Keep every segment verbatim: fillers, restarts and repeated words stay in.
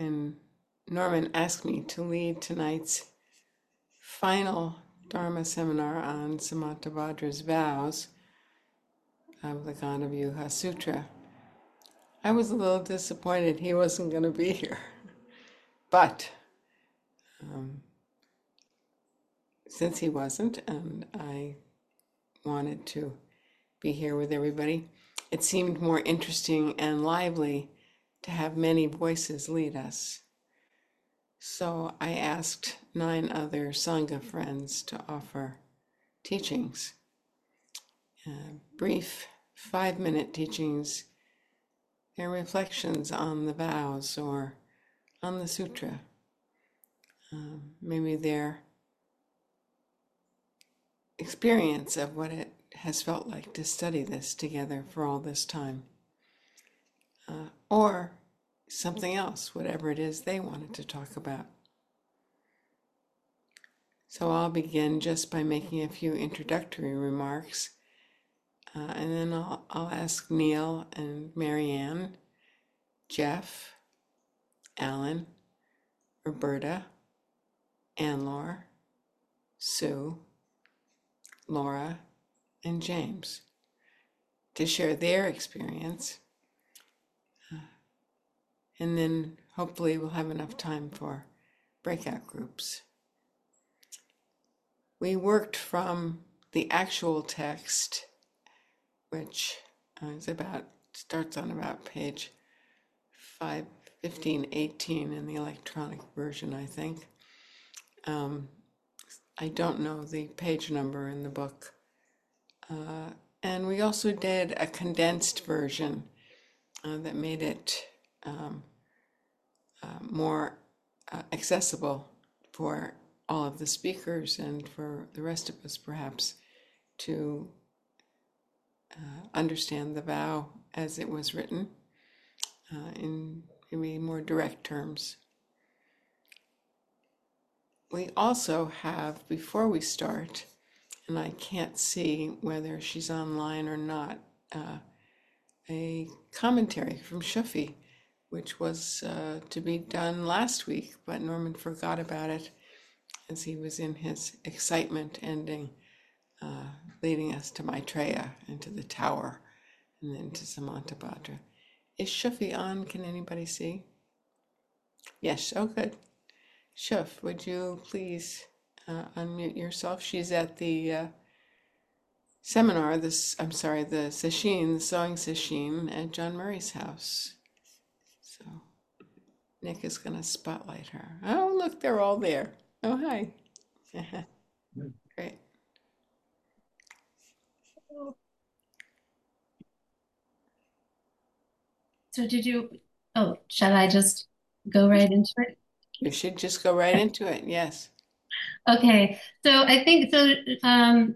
and Norman asked me to lead tonight's final Dharma seminar on Samantabhadra's vows of the Gandavvyuha Sutra. I was a little disappointed he wasn't going to be here, but um, since he wasn't, and I wanted to be here with everybody, it seemed more interesting and lively to have many voices lead us. So I asked nine other Sangha friends to offer teachings, uh, brief five-minute teachings and reflections on the vows or on the sutra. Um, maybe their experience of what it has felt like to study this together for all this time. Uh, or something else, whatever it is they wanted to talk about. So I'll begin just by making a few introductory remarks, uh, and then I'll, I'll ask Neil and Marianne, Jeff, Alan, Roberta, Anne-Laure, Sue, Laura, and James to share their experience. Uh, and then hopefully we'll have enough time for breakout groups. We worked from the actual text, which is about, starts on about page five fifteen eighteen in the electronic version, I think. Um, I don't know the page number in the book. Uh, and we also did a condensed version uh, that made it um, uh, more uh, accessible for all of the speakers and for the rest of us perhaps to uh, understand the vow as it was written uh, in maybe more direct terms. We also have, before we start, and I can't see whether she's online or not, uh, a commentary from Shufi, which was uh, to be done last week, but Norman forgot about it as he was in his excitement ending, uh, leading us to Maitreya and to the tower, and then to Samantabhadra. Is Shufi on? Can anybody see? Yes, oh good. Shuf, would you please uh, unmute yourself? She's at the uh, seminar, this, I'm sorry, the sesshin, the sewing sesshin at John Murray's house. So Nick is going to spotlight her. Oh, look, they're all there. Oh, hi. Great. So did you, oh, shall I just go right into it? You should just go right into it, yes. Okay, so I think so. Um,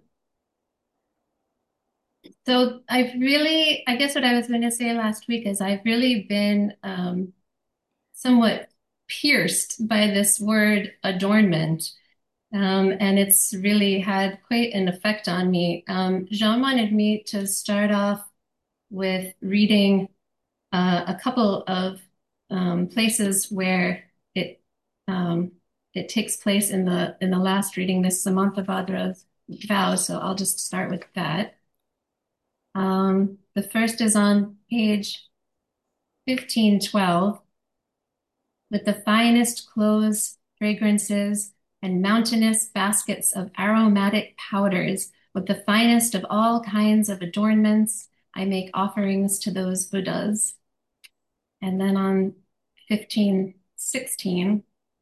so I've really, I guess what I was going to say last week is I've really been um, somewhat pierced by this word adornment, um, and it's really had quite an effect on me. Um, Jean wanted me to start off with reading uh, a couple of um, places where it um, it takes place in the in the last reading, this Samantabhadra vow. So I'll just start with that. Um, the first is on page fifteen twelve. With the finest clothes, fragrances, and mountainous baskets of aromatic powders, with the finest of all kinds of adornments, I make offerings to those Buddhas. And then on fifteen sixteen,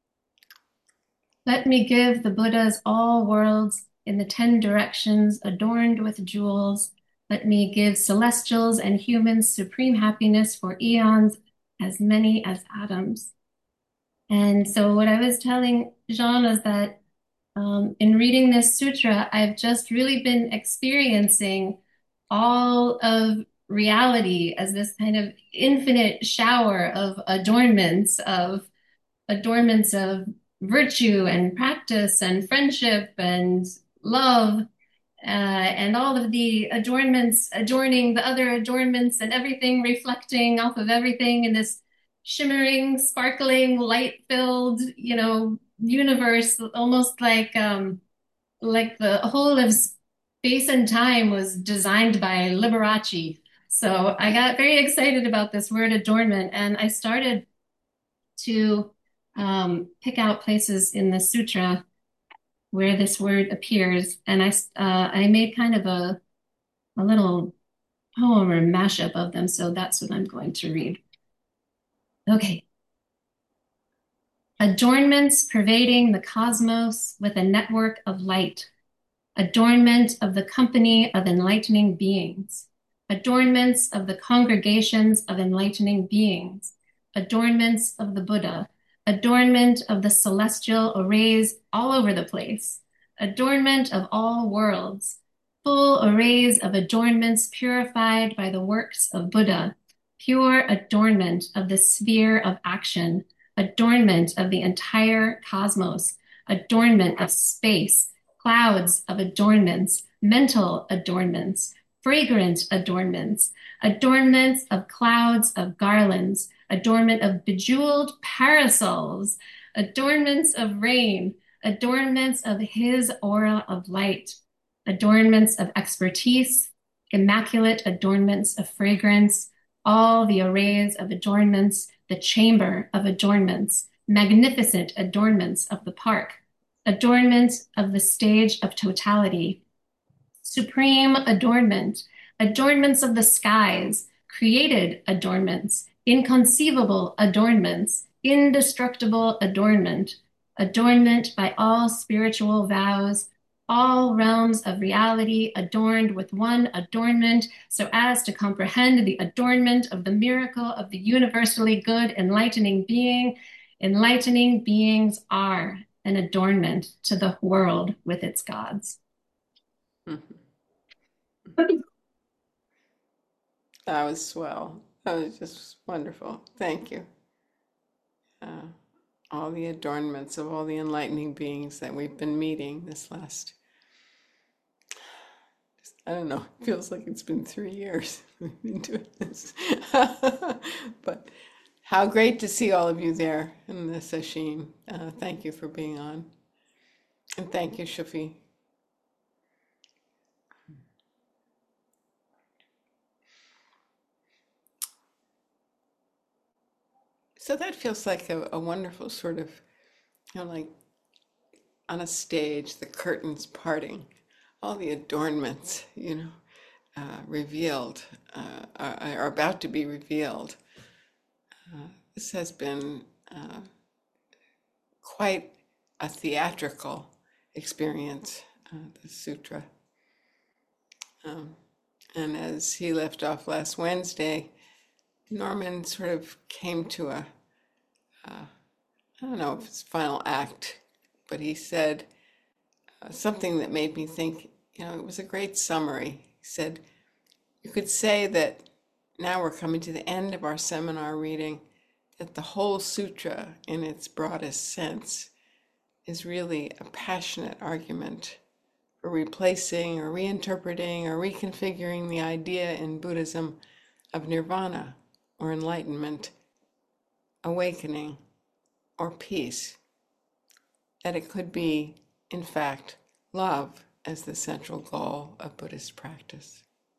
let me give the Buddhas all worlds in the ten directions adorned with jewels. Let me give celestials and humans supreme happiness for eons, as many as atoms. And so what I was telling Jean is that um, in reading this sutra, I've just really been experiencing all of reality as this kind of infinite shower of adornments, of adornments of virtue and practice and friendship and love, uh, and all of the adornments adorning the other adornments and everything reflecting off of everything in this shimmering, sparkling, light-filled, you know, universe, almost like um, like the whole of space and time was designed by Liberace. So I got very excited about this word adornment, and I started to um, pick out places in the sutra where this word appears, and I uh, I made kind of a a little poem or mashup of them. So that's what I'm going to read. Okay. Adornments pervading the cosmos with a network of light. Adornment of the company of enlightening beings. Adornments of the congregations of enlightening beings. Adornments of the Buddha. Adornment of the celestial arrays all over the place. Adornment of all worlds. Full arrays of adornments purified by the works of Buddha. Pure adornment of the sphere of action. Adornment of the entire cosmos. Adornment of space. Clouds of adornments, mental adornments, fragrant adornments, adornments of clouds of garlands, adornment of bejeweled parasols, adornments of rain, adornments of his aura of light, adornments of expertise, immaculate adornments of fragrance, all the arrays of adornments, the chamber of adornments, magnificent adornments of the park, adornment of the stage of totality, supreme adornment, adornments of the skies, created adornments, inconceivable adornments, indestructible adornment, adornment by all spiritual vows, all realms of reality adorned with one adornment so as to comprehend the adornment of the miracle of the universally good enlightening being. Enlightening beings are an adornment to the world with its gods. Mhm. That was swell. That was just wonderful. Thank you. Uh, all the adornments of all the enlightening beings that we've been meeting this last, I don't know, it feels like it's been three years we've been doing this. But how great to see all of you there in the session. Uh, thank you for being on. And thank you, Shafi. So that feels like a, a wonderful sort of, you know, like on a stage, the curtains parting, all the adornments, you know, uh, revealed, uh, are, are about to be revealed. Uh, this has been uh, quite a theatrical experience, uh, the sutra. Um, and as he left off last Wednesday, Norman sort of came to a, uh, I don't know if it's final act, but he said uh, something that made me think, you know, it was a great summary. He said, you could say that now we're coming to the end of our seminar reading, that the whole sutra in its broadest sense is really a passionate argument for replacing or reinterpreting or reconfiguring the idea in Buddhism of nirvana or enlightenment, awakening, or peace, that it could be, in fact, love as the central goal of Buddhist practice.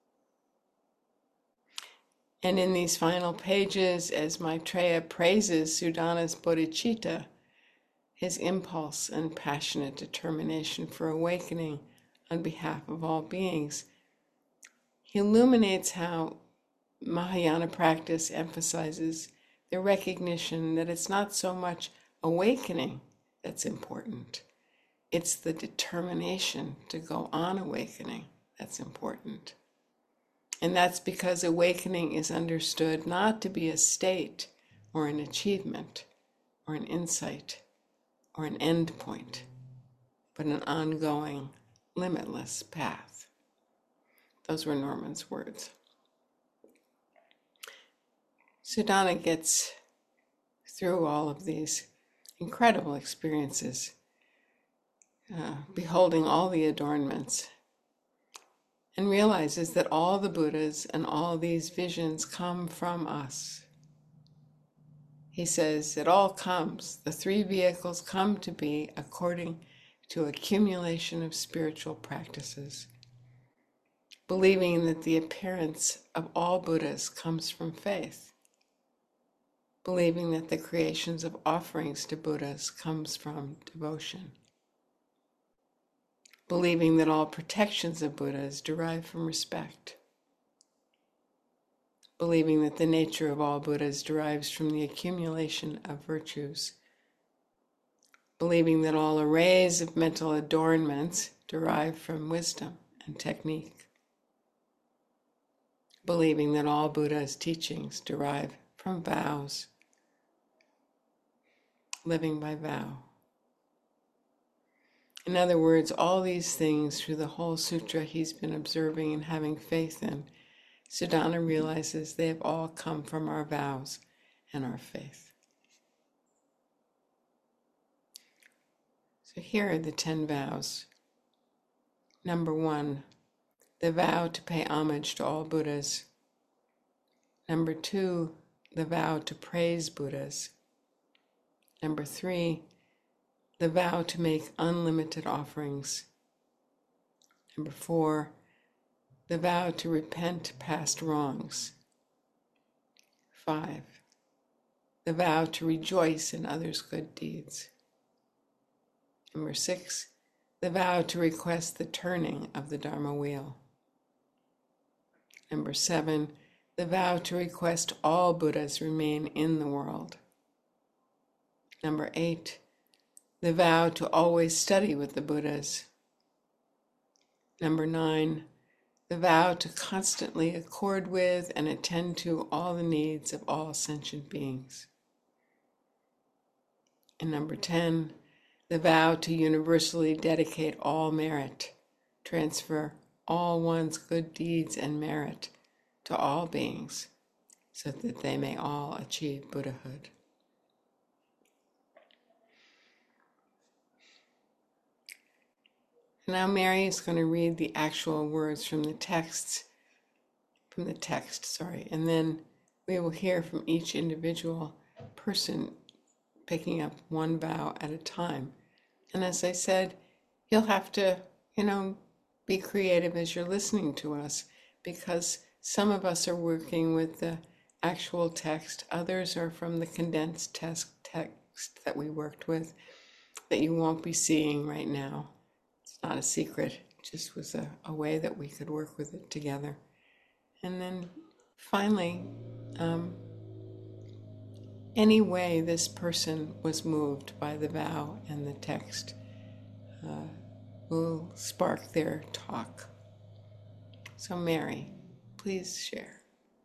And in these final pages, as Maitreya praises Sudana's bodhicitta, his impulse and passionate determination for awakening on behalf of all beings, he illuminates how Mahayana practice emphasizes the recognition that it's not so much awakening that's important, it's the determination to go on awakening that's important. And that's because awakening is understood not to be a state or an achievement or an insight or an end point, but an ongoing, limitless path. Those were Norman's words. Sudana gets through all of these incredible experiences, uh, beholding all the adornments, and realizes that all the Buddhas and all these visions come from us. He says it all comes, the three vehicles come to be according to accumulation of spiritual practices, believing that the appearance of all Buddhas comes from faith, believing that the creations of offerings to Buddhas comes from devotion, believing that all protections of Buddhas derive from respect, believing that the nature of all Buddhas derives from the accumulation of virtues, believing that all arrays of mental adornments derive from wisdom and technique, believing that all Buddha's teachings derive from vows, living by vow. In other words, all these things through the whole sutra he's been observing and having faith in, Suddhana realizes they have all come from our vows and our faith. So here are the ten vows. Number one, the vow to pay homage to all Buddhas. Number two, the vow to praise Buddhas. Number three, the vow to make unlimited offerings. Number four, the vow to repent past wrongs. Five, the vow to rejoice in others' good deeds. Number six, the vow to request the turning of the Dharma wheel. Number seven, the vow to request all Buddhas remain in the world. Number eight, the vow to always study with the Buddhas. Number nine, the vow to constantly accord with and attend to all the needs of all sentient beings. And number ten, the vow to universally dedicate all merit, transfer all one's good deeds and merit to all beings, so that they may all achieve Buddhahood. Now Mary is going to read the actual words from the texts, from the text, sorry, and then we will hear from each individual person picking up one vow at a time. And as I said, you'll have to, you know, be creative as you're listening to us, because some of us are working with the actual text, others are from the condensed text text that we worked with that you won't be seeing right now. It's not a secret, it just was a, a way that we could work with it together. And then finally, um, any way this person was moved by the vow and the text uh, will spark their talk. So Mary, please share.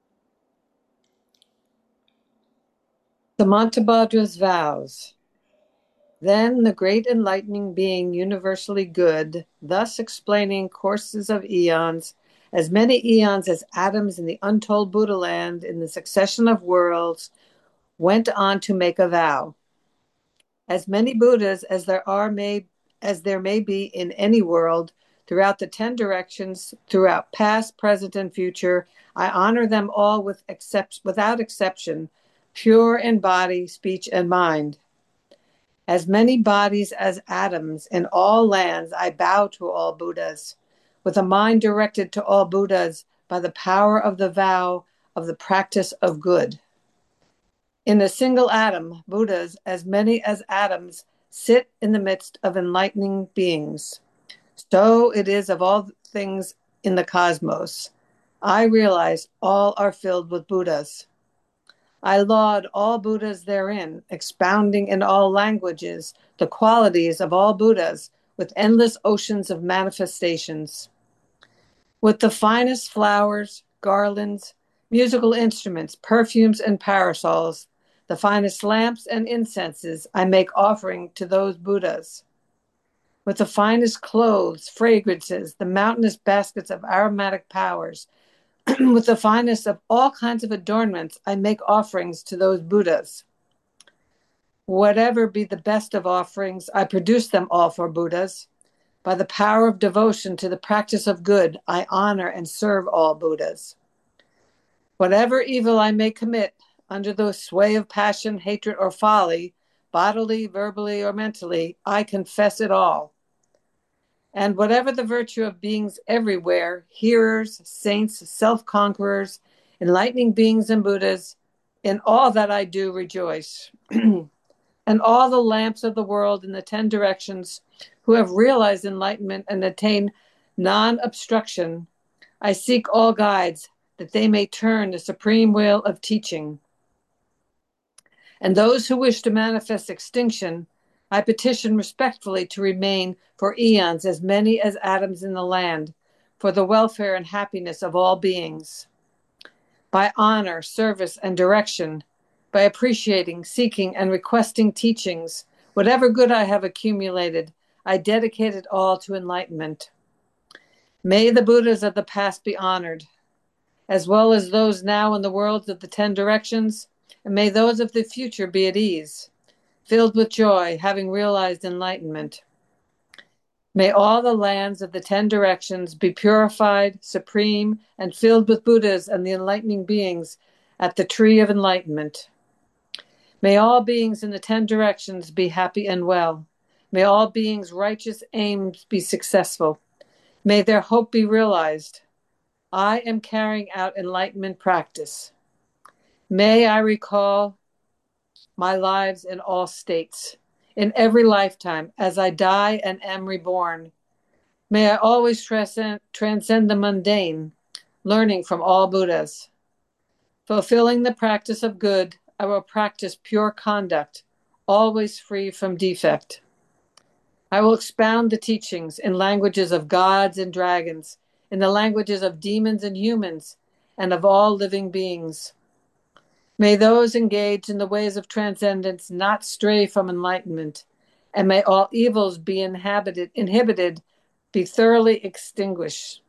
Samantabhadra's vows. Then the great enlightening being universally good, thus explaining courses of eons, as many eons as atoms in the untold Buddha land in the succession of worlds, went on to make a vow. As many Buddhas as there are may as there may be in any world, throughout the ten directions, throughout past, present, and future, I honor them all with except, without exception, pure in body, speech, and mind. As many bodies as atoms in all lands, I bow to all Buddhas, with a mind directed to all Buddhas by the power of the vow of the practice of good. In a single atom, Buddhas, as many as atoms, sit in the midst of enlightening beings. So it is of all things in the cosmos. I realize all are filled with Buddhas. I laud all Buddhas therein, expounding in all languages the qualities of all Buddhas with endless oceans of manifestations. With the finest flowers, garlands, musical instruments, perfumes, and parasols, the finest lamps and incenses, I make offering to those Buddhas. With the finest clothes, fragrances, the mountainous baskets of aromatic powers, with the finest of all kinds of adornments, I make offerings to those Buddhas. Whatever be the best of offerings, I produce them all for Buddhas. By the power of devotion to the practice of good, I honor and serve all Buddhas. Whatever evil I may commit, under the sway of passion, hatred, or folly, bodily, verbally, or mentally, I confess it all. And whatever the virtue of beings everywhere, hearers, saints, self-conquerors, enlightening beings and Buddhas, in all that I do rejoice. And all the lamps of the world in the ten directions who have realized enlightenment and attained non-obstruction, I seek all guides that they may turn the supreme wheel of teaching. And those who wish to manifest extinction, I petition respectfully to remain for eons as many as atoms in the land, for the welfare and happiness of all beings. By honor, service, and direction, by appreciating, seeking, and requesting teachings, whatever good I have accumulated, I dedicate it all to enlightenment. May the Buddhas of the past be honored, as well as those now in the worlds of the ten directions, and may those of the future be at ease, filled with joy, having realized enlightenment. May all the lands of the ten directions be purified, supreme, and filled with Buddhas and the enlightening beings at the tree of enlightenment. May all beings in the ten directions be happy and well. May all beings' righteous aims be successful. May their hope be realized. I am carrying out enlightenment practice. May I recall my lives in all states, in every lifetime, as I die and am reborn. May I always transcend, transcend the mundane, learning from all Buddhas. Fulfilling the practice of good, I will practice pure conduct, always free from defect. I will expound the teachings in languages of gods and dragons, in the languages of demons and humans, and of all living beings. May those engaged in the ways of transcendence not stray from enlightenment, and may all evils be inhabited, inhibited, be thoroughly extinguished.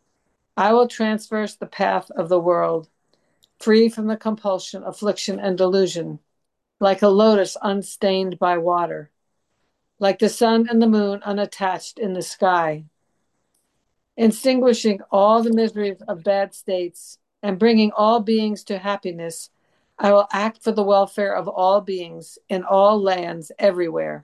I will traverse the path of the world, free from the compulsion, affliction, and delusion, like a lotus unstained by water, like the sun and the moon unattached in the sky, extinguishing all the miseries of bad states and bringing all beings to happiness. I will act for the welfare of all beings in all lands everywhere.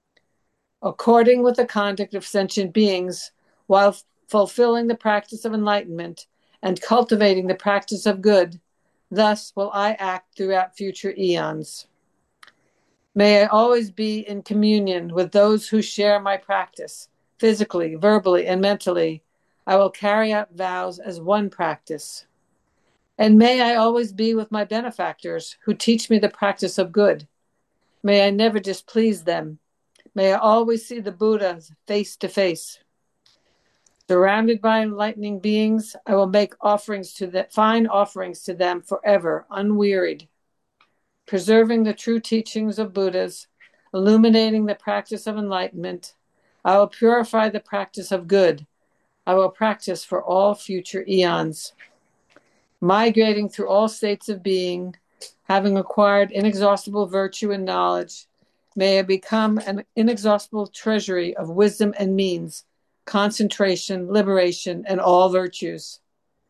According with the conduct of sentient beings, while fulfilling the practice of enlightenment and cultivating the practice of good, thus will I act throughout future eons. May I always be in communion with those who share my practice, physically, verbally, and mentally. I will carry out vows as one practice. And may I always be with my benefactors who teach me the practice of good. May I never displease them. May I always see the Buddhas face to face. Surrounded by enlightening beings, I will make offerings to them, fine offerings to them forever, unwearied, preserving the true teachings of Buddhas, illuminating the practice of enlightenment. I will purify the practice of good. I will practice for all future eons. Migrating through all states of being, having acquired inexhaustible virtue and knowledge, may I become an inexhaustible treasury of wisdom and means, concentration, liberation, and all virtues.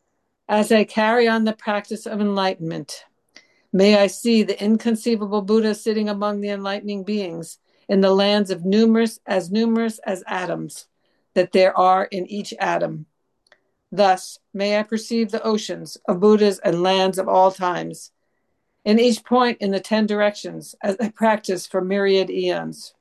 As I carry on the practice of enlightenment, may I see the inconceivable Buddha sitting among the enlightening beings in the lands of numerous, as numerous as atoms that there are in each atom. Thus, may I perceive the oceans of Buddhas and lands of all times, in each point in the ten directions, as I practice for myriad eons.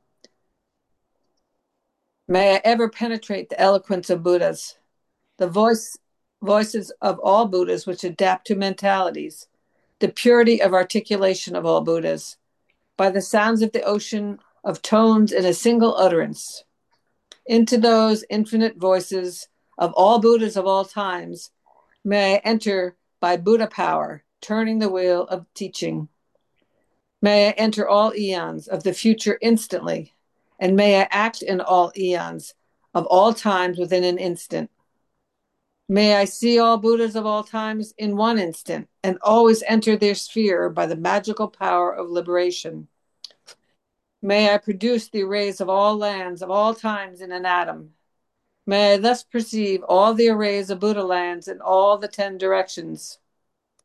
May I ever penetrate the eloquence of Buddhas, the voice, voices of all Buddhas which adapt to mentalities, the purity of articulation of all Buddhas, by the sounds of the ocean of tones in a single utterance. Into those infinite voices of all Buddhas of all times, may I enter by Buddha power, turning the wheel of teaching. May I enter all eons of the future instantly, and may I act in all eons of all times within an instant. May I see all Buddhas of all times in one instant, and always enter their sphere by the magical power of liberation. May I produce the arrays of all lands of all times in an atom. May I thus perceive all the arrays of Buddha lands in all the ten directions.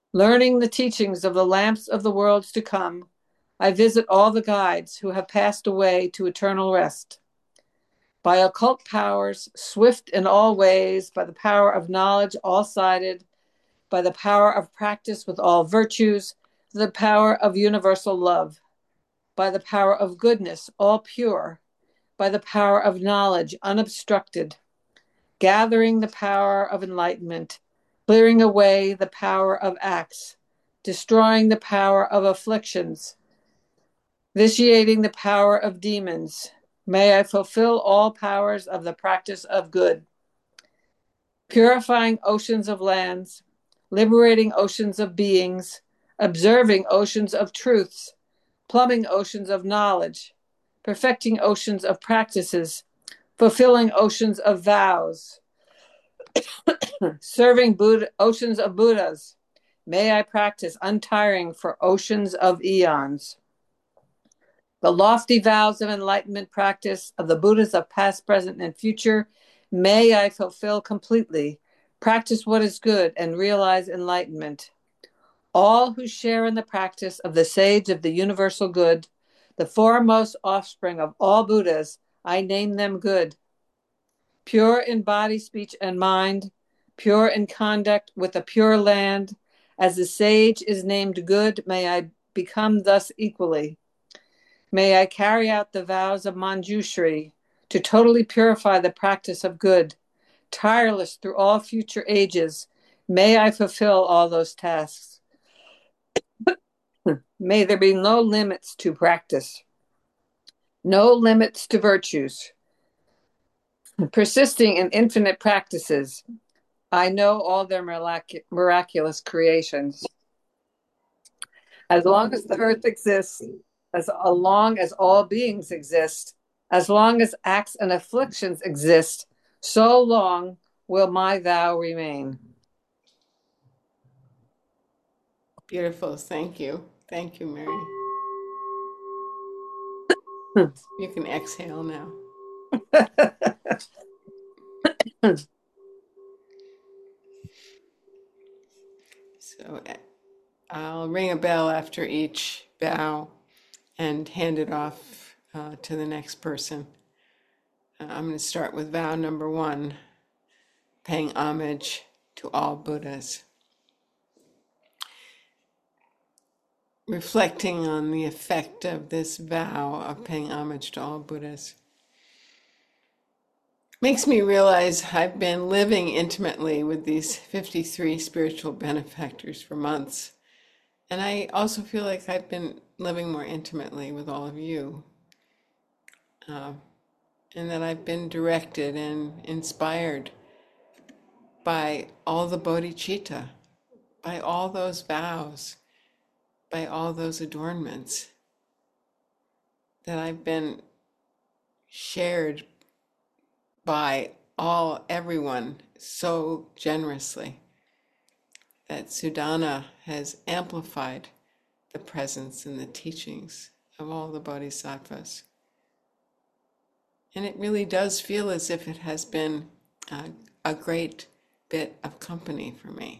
Learning the teachings of the lamps of the worlds to come, I visit all the guides who have passed away to eternal rest. By occult powers, swift in all ways, by the power of knowledge all-sided, by the power of practice with all virtues, the power of universal love, by the power of goodness all pure, by the power of knowledge unobstructed, gathering the power of enlightenment, clearing away the power of acts, destroying the power of afflictions, vitiating the power of demons. May I fulfill all powers of the practice of good, purifying oceans of lands, liberating oceans of beings, observing oceans of truths, plumbing oceans of knowledge, perfecting oceans of practices, fulfilling oceans of vows, serving Buddha, oceans of Buddhas. May I practice untiring for oceans of eons. The lofty vows of enlightenment practice of the Buddhas of past, present, and future, may I fulfill completely, practice what is good, and realize enlightenment. All who share in the practice of the sage of the universal good, the foremost offspring of all Buddhas, I name them good. Pure in body, speech, and mind, pure in conduct with a pure land, as the sage is named good, may I become thus equally. May I carry out the vows of Manjushri to totally purify the practice of good, tireless through all future ages. May I fulfill all those tasks. May there be no limits to practice, no limits to virtues. Persisting in infinite practices, I know all their mirac- miraculous creations. As long as the earth exists, as long as all beings exist, as long as acts and afflictions exist, so long will my vow remain. Beautiful. Thank you. Thank you, Mary. You can exhale now. So I'll ring a bell after each bow and hand it off uh, to the next person. Uh, I'm going to start with vow number one, paying homage to all Buddhas. Reflecting on the effect of this vow of paying homage to all Buddhas makes me realize I've been living intimately with these fifty-three spiritual benefactors for months. And I also feel like I've been living more intimately with all of you. Uh, and that I've been directed and inspired by all the bodhicitta, by all those vows, by all those adornments, that I've been shared by all, everyone so generously, that Sudana has amplified the presence and the teachings of all the bodhisattvas. And it really does feel as if it has been a, a great bit of company for me.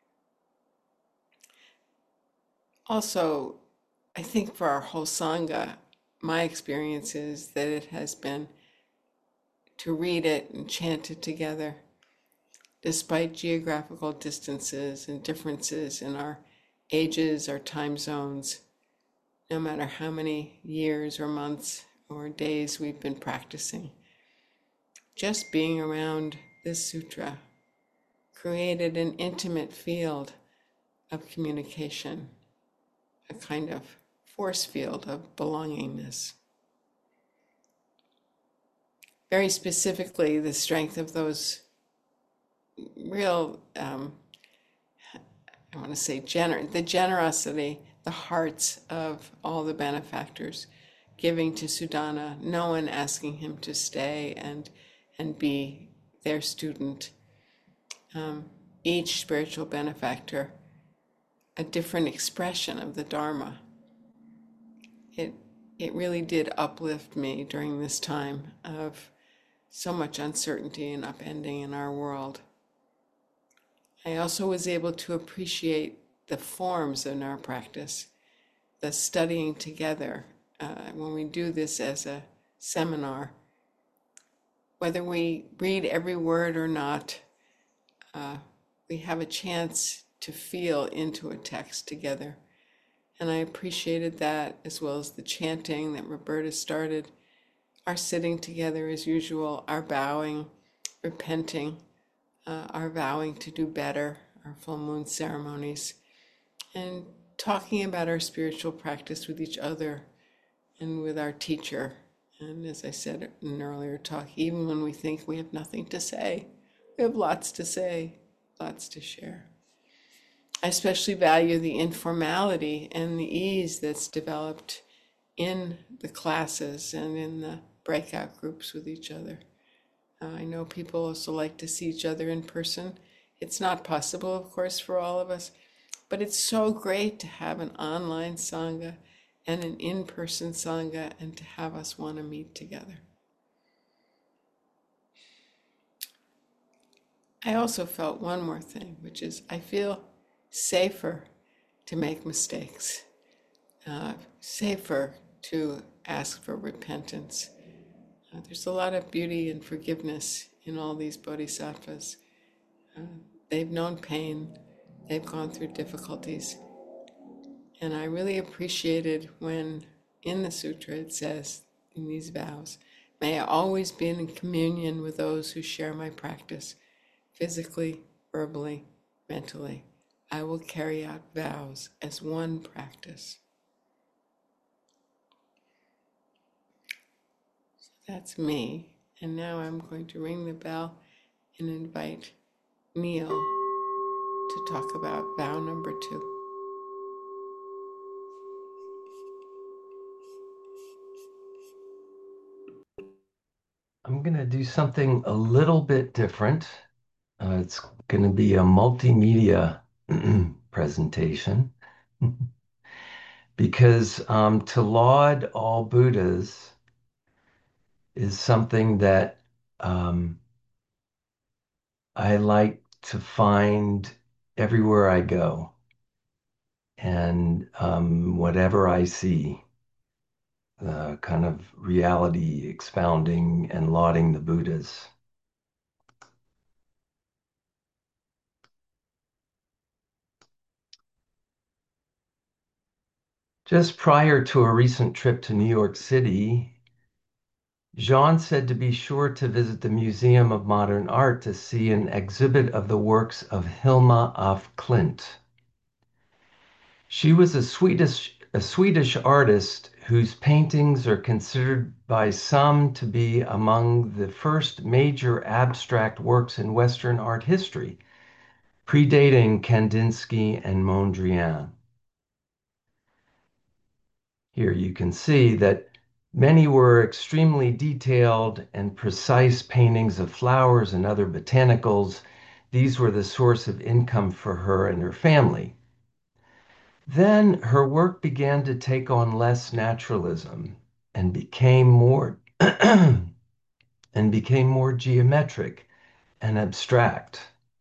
Also, I think for our whole Sangha, my experience is that it has been to read it and chant it together, despite geographical distances and differences in our ages, our time zones, no matter how many years or months or days we've been practicing. Just being around this sutra created an intimate field of communication, a kind of force field of belongingness. Very specifically, the strength of those real, um, I want to say, gener- the generosity, the hearts of all the benefactors, giving to Sudana, no one asking him to stay and and be their student. Um, each spiritual benefactor, a different expression of the Dharma. It it really did uplift me during this time of so much uncertainty and upending in our world. I also was able to appreciate the forms in our practice, the studying together. Uh, when we do this as a seminar, whether we read every word or not, uh, we have a chance to feel into a text together. And I appreciated that, as well as the chanting that Roberta started, our sitting together as usual, our bowing, repenting, uh, our vowing to do better, our full moon ceremonies, and talking about our spiritual practice with each other and with our teacher. And as I said in an earlier talk, even when we think we have nothing to say, we have lots to say, lots to share. I especially value the informality and the ease that's developed in the classes and in the breakout groups with each other. Uh, I know people also like to see each other in person. It's not possible, of course, for all of us, but it's so great to have an online Sangha and an in-person Sangha and to have us want to meet together. I also felt one more thing, which is I feel safer to make mistakes, uh, safer to ask for repentance. Uh, there's a lot of beauty and forgiveness in all these bodhisattvas. Uh, they've known pain, they've gone through difficulties. And I really appreciated when in the sutra it says, in these vows, may I always be in communion with those who share my practice, physically, verbally, mentally. I will carry out vows as one practice. So that's me. And now I'm going to ring the bell and invite Neil to talk about vow number two. I'm going to do something a little bit different. Uh, it's going to be a multimedia presentation because um, to laud all Buddhas is something that um, I like to find everywhere I go and um, whatever I see, uh, kind of reality expounding and lauding the Buddhas. Just prior to a recent trip to New York City, Jean said to be sure to visit the Museum of Modern Art to see an exhibit of the works of Hilma af Klint. She was a Swedish, a Swedish artist whose paintings are considered by some to be among the first major abstract works in Western art history, predating Kandinsky and Mondrian. Here you can see that many were extremely detailed and precise paintings of flowers and other botanicals. These were the source of income for her and her family. Then her work began to take on less naturalism and became more and became more geometric and abstract.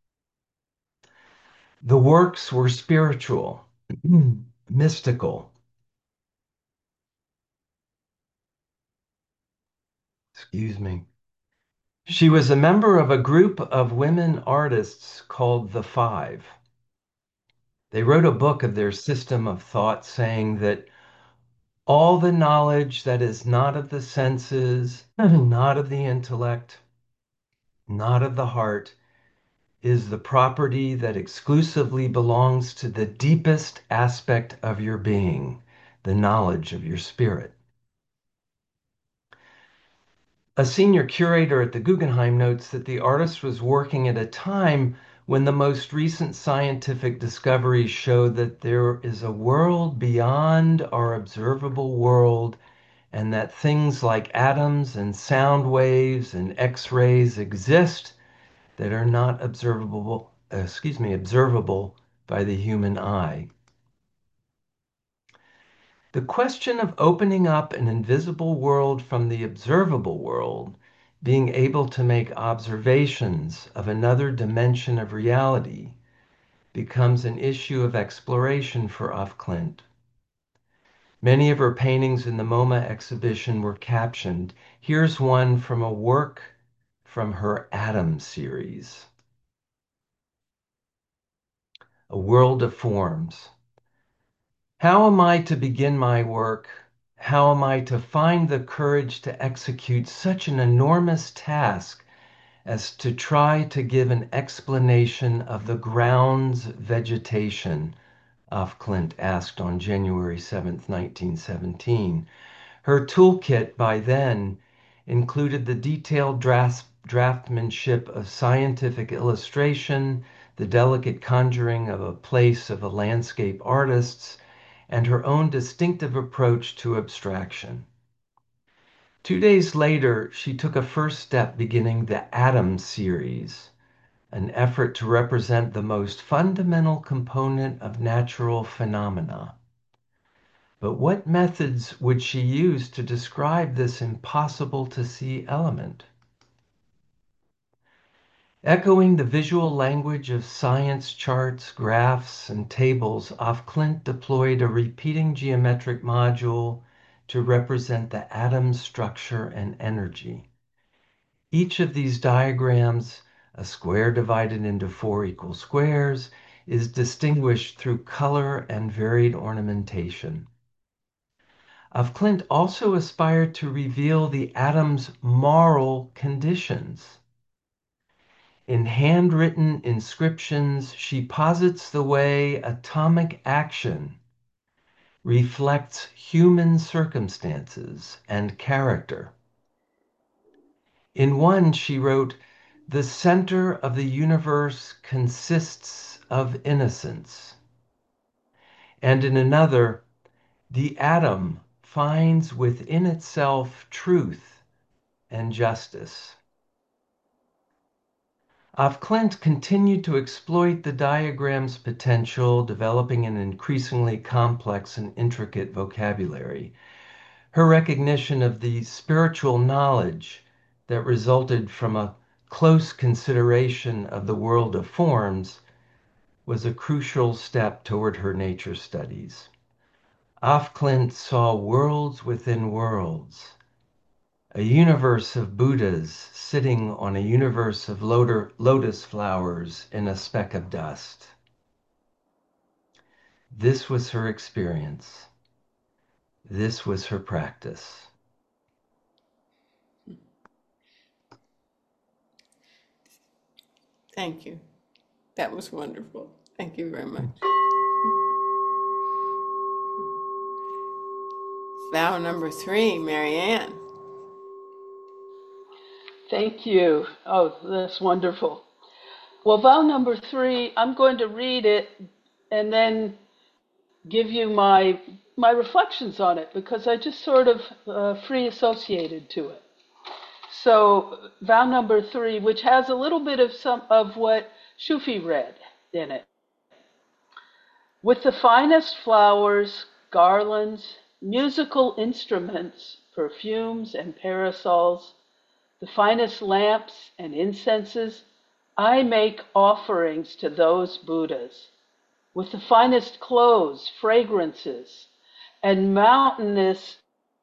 The works were spiritual, mystical. Excuse me. She was a member of a group of women artists called the Five. They wrote a book of their system of thought saying that all the knowledge that is not of the senses, not of the intellect, not of the heart, is the property that exclusively belongs to the deepest aspect of your being, the knowledge of your spirit. A senior curator at the Guggenheim notes that the artist was working at a time when the most recent scientific discoveries show that there is a world beyond our observable world and that things like atoms and sound waves and X-rays exist that are not observable, uh, excuse me, observable by the human eye. The question of opening up an invisible world from the observable world, being able to make observations of another dimension of reality, becomes an issue of exploration for Uffe Klint. Many of her paintings in the MoMA exhibition were captioned. Here's one from a work from her Atom series. A World of Forms. How am I to begin my work? How am I to find the courage to execute such an enormous task as to try to give an explanation of the ground's vegetation? Uffe Klint asked on January seventh, nineteen seventeen. Her toolkit by then included the detailed draft, draftsmanship of scientific illustration, the delicate conjuring of a place of a landscape artist's, and her own distinctive approach to abstraction. Two days later, she took a first step beginning the Atom series, an effort to represent the most fundamental component of natural phenomena. But what methods would she use to describe this impossible-to-see element? Echoing the visual language of science charts, graphs, and tables, Uffe Klint deployed a repeating geometric module to represent the atom's structure and energy. Each of these diagrams, a square divided into four equal squares, is distinguished through color and varied ornamentation. Uffe Klint also aspired to reveal the atom's moral conditions. In handwritten inscriptions, she posits the way atomic action reflects human circumstances and character. In one, she wrote, "The center of the universe consists of innocence." And in another, "The atom finds within itself truth and justice." Uffe Klint continued to exploit the diagram's potential, developing an increasingly complex and intricate vocabulary. Her recognition of the spiritual knowledge that resulted from a close consideration of the world of forms was a crucial step toward her nature studies. Uffe Klint saw worlds within worlds, a universe of Buddhas sitting on a universe of lotus flowers in a speck of dust. This was her experience. This was her practice. Thank you. That was wonderful. Thank you very much. Vow number three, Marianne. Thank you. Oh, that's wonderful. Well, vow number three, I'm going to read it and then give you my my reflections on it because I just sort of uh, free associated to it. So, vow number three, which has a little bit of some of what Shufi read in it. With the finest flowers, garlands, musical instruments, perfumes, and parasols, the finest lamps and incenses, I make offerings to those Buddhas. With the finest clothes, fragrances, and mountainous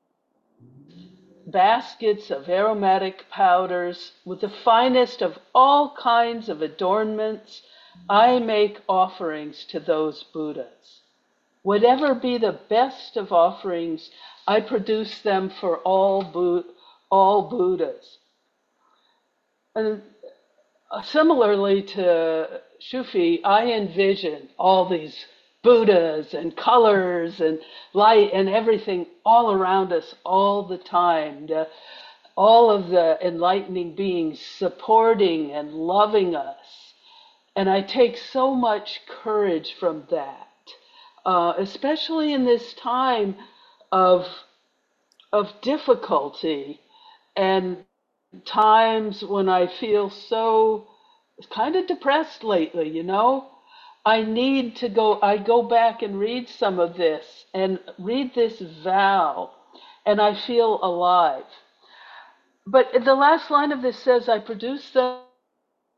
baskets of aromatic powders, with the finest of all kinds of adornments, I make offerings to those Buddhas. Whatever be the best of offerings, I produce them for all, Bu- all Buddhas. And similarly to Shufi, I envision all these Buddhas and colors and light and everything all around us all the time. The, all of the enlightening beings supporting and loving us. And I take so much courage from that, uh, especially in this time of, of difficulty and times when I feel so kind of depressed lately, you know. I need to go, I go back and read some of this and read this vow, and I feel alive. But the last line of this says, I produce them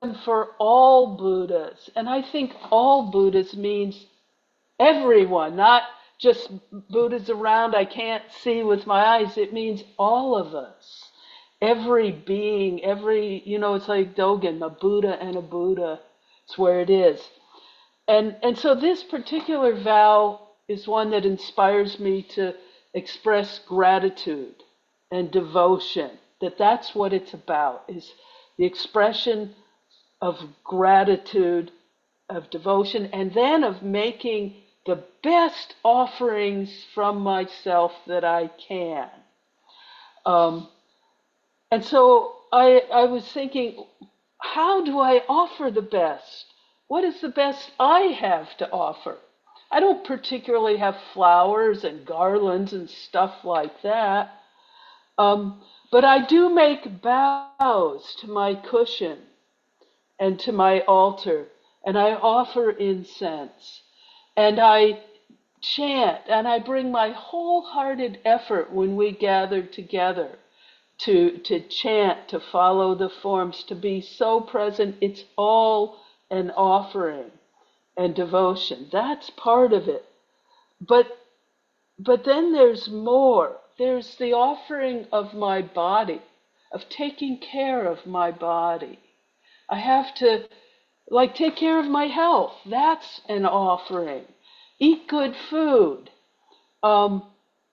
for all Buddhas. And I think all Buddhas means everyone, not just Buddhas around I can't see with my eyes. It means all of us. Every being, every, you know, it's like Dogen, a Buddha and a Buddha. It's where it is. And and so this particular vow is one that inspires me to express gratitude and devotion. That that's what it's about, is the expression of gratitude, of devotion, and then of making the best offerings from myself that I can. Um, and so I, I was thinking, how do I offer the best? What is the best I have to offer? I don't particularly have flowers and garlands and stuff like that. Um, but I do make bows to my cushion and to my altar, and I offer incense, and I chant, and I bring my wholehearted effort when we gather together to, to chant, to follow the forms, to be so present. It's all an offering and devotion. That's part of it. But but then there's more. There's the offering of my body, of taking care of my body. I have to, like, take care of my health. That's an offering. Eat good food. Um,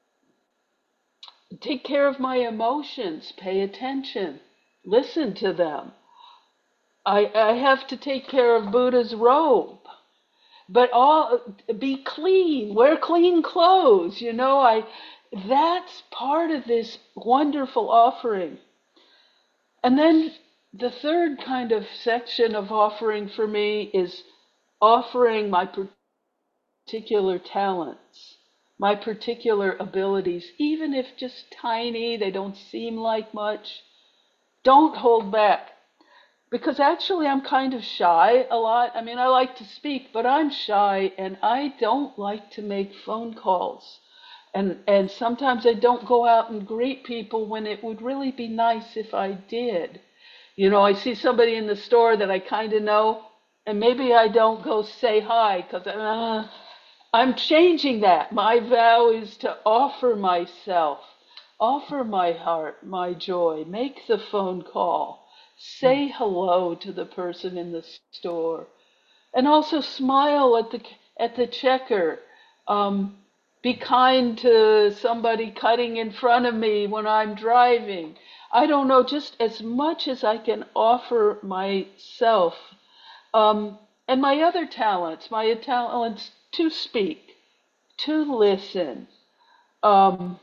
take care of my emotions. Pay attention. Listen to them. I, I have to take care of Buddha's robe. But all be clean, wear clean clothes, you know, I that's part of this wonderful offering. And then the third kind of section of offering for me is offering my particular talents, my particular abilities, even if just tiny, they don't seem like much. Don't hold back. Because actually I'm kind of shy a lot. I mean, I like to speak, but I'm shy and I don't like to make phone calls. And and sometimes I don't go out and greet people when it would really be nice if I did. You know, I see somebody in the store that I kind of know, and maybe I don't go say hi because uh, I'm changing that. My vow is to offer myself, offer my heart, my joy, make the phone call. Say hello to the person in the store, and also smile at the at the checker. Um, be kind to somebody cutting in front of me when I'm driving. I don't know, just as much as I can offer myself, um, and my other talents, my talents to speak, to listen. Um,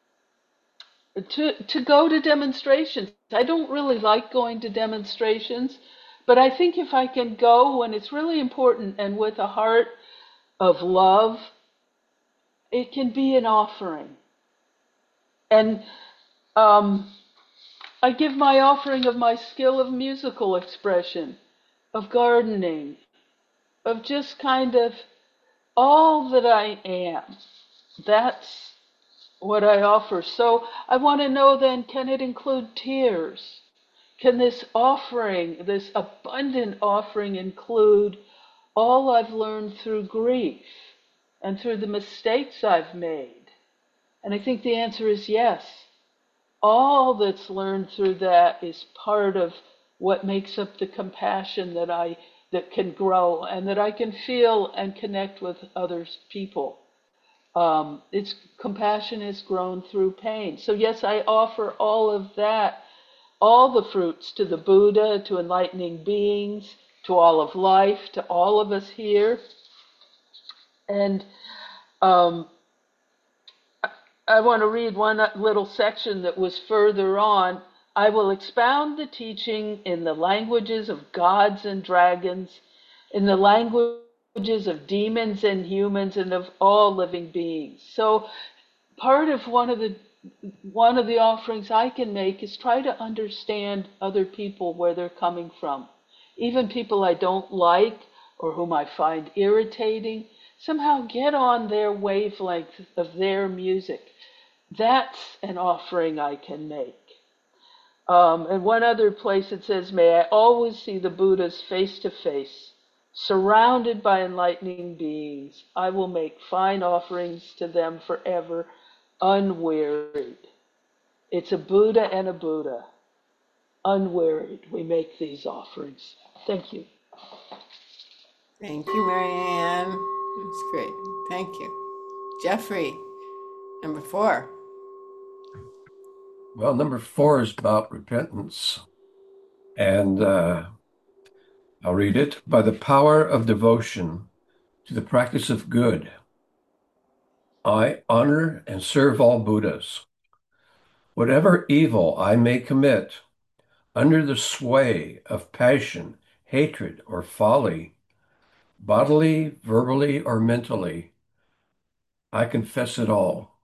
to to go to demonstrations. I don't really like going to demonstrations, but I think if I can go when it's really important and with a heart of love, it can be an offering. And um, I give my offering of my skill of musical expression, of gardening, of just kind of all that I am. That's what I offer. So I want to know then, can it include tears? Can this offering, this abundant offering, include all I've learned through grief and through the mistakes I've made? And I think the answer is yes. All that's learned through that is part of what makes up the compassion that I that can grow and that I can feel and connect with other people. Um, it's compassion has grown through pain. So yes, I offer all of that, all the fruits to the Buddha, to enlightening beings, to all of life, to all of us here. And um, I, I want to read one little section that was further on. I will expound the teaching in the languages of gods and dragons, in the language of demons and humans and of all living beings. So part of one of the one of the offerings I can make is try to understand other people, where they're coming from. Even people I don't like or whom I find irritating, somehow get on their wavelength of their music. That's an offering I can make. Um, and one other place it says, may I always see the Buddhas face to face, surrounded by enlightening beings. I will make fine offerings to them forever, unwearied. It's a Buddha and a Buddha. Unwearied, we make these offerings. Thank you. Thank you, Marianne. That's great. Thank you. Jeffrey, number four. Well, number four is about repentance. And uh, I'll read it. By the power of devotion to the practice of good, I honor and serve all Buddhas. Whatever evil I may commit under the sway of passion, hatred, or folly, bodily, verbally, or mentally, I confess it all.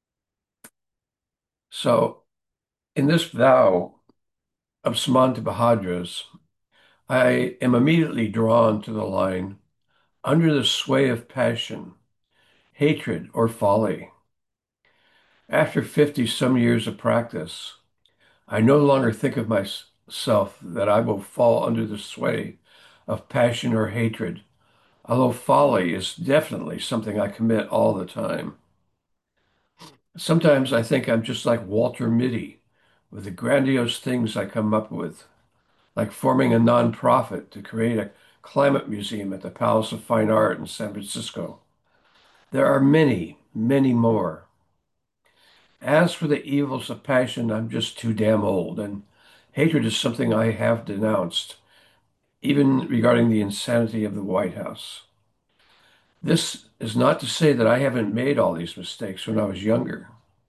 So, in this vow of Samantabhadra's, I am immediately drawn to the line, under the sway of passion, hatred, or folly. After fifty some years of practice, I no longer think of myself that I will fall under the sway of passion or hatred, although folly is definitely something I commit all the time. Sometimes I think I'm just like Walter Mitty with the grandiose things I come up with, like forming a nonprofit to create a climate museum at the Palace of Fine Art in San Francisco. There are many, many more. As for the evils of passion, I'm just too damn old, and hatred is something I have denounced, even regarding the insanity of the White House. This is not to say that I haven't made all these mistakes when I was younger.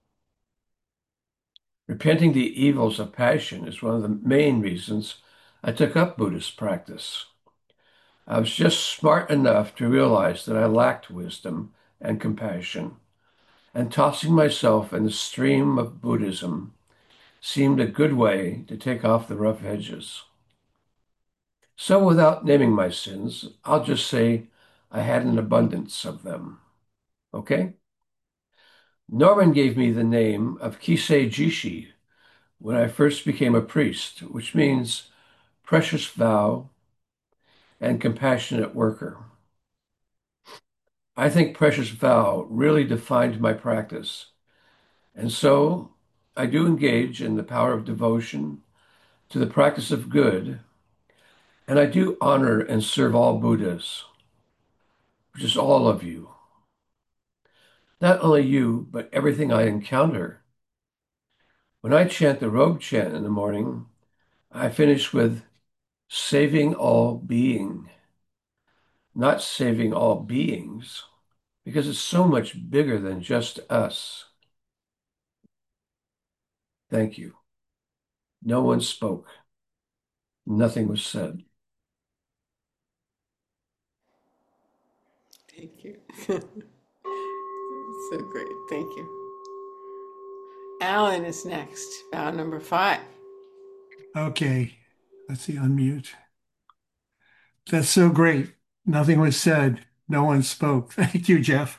Repenting the evils of passion is one of the main reasons I took up Buddhist practice. I was just smart enough to realize that I lacked wisdom and compassion, and tossing myself in the stream of Buddhism seemed a good way to take off the rough edges. So without naming my sins, I'll just say I had an abundance of them. Okay? Norman gave me the name of Kisei Jishi when I first became a priest, which means precious vow and compassionate worker. I think precious vow really defined my practice. And so I do engage in the power of devotion to the practice of good, and I do honor and serve all Buddhas, which is all of you. Not only you, but everything I encounter. When I chant the robe chant in the morning, I finish with saving all being, not saving all beings, because it's so much bigger than just us. Thank you. No one spoke. Nothing was said. Thank you. So great. Thank you. Alan is next. Vow number five. Okay, let's see, unmute. That's so great. Nothing was said. No one spoke. Thank you, Jeff.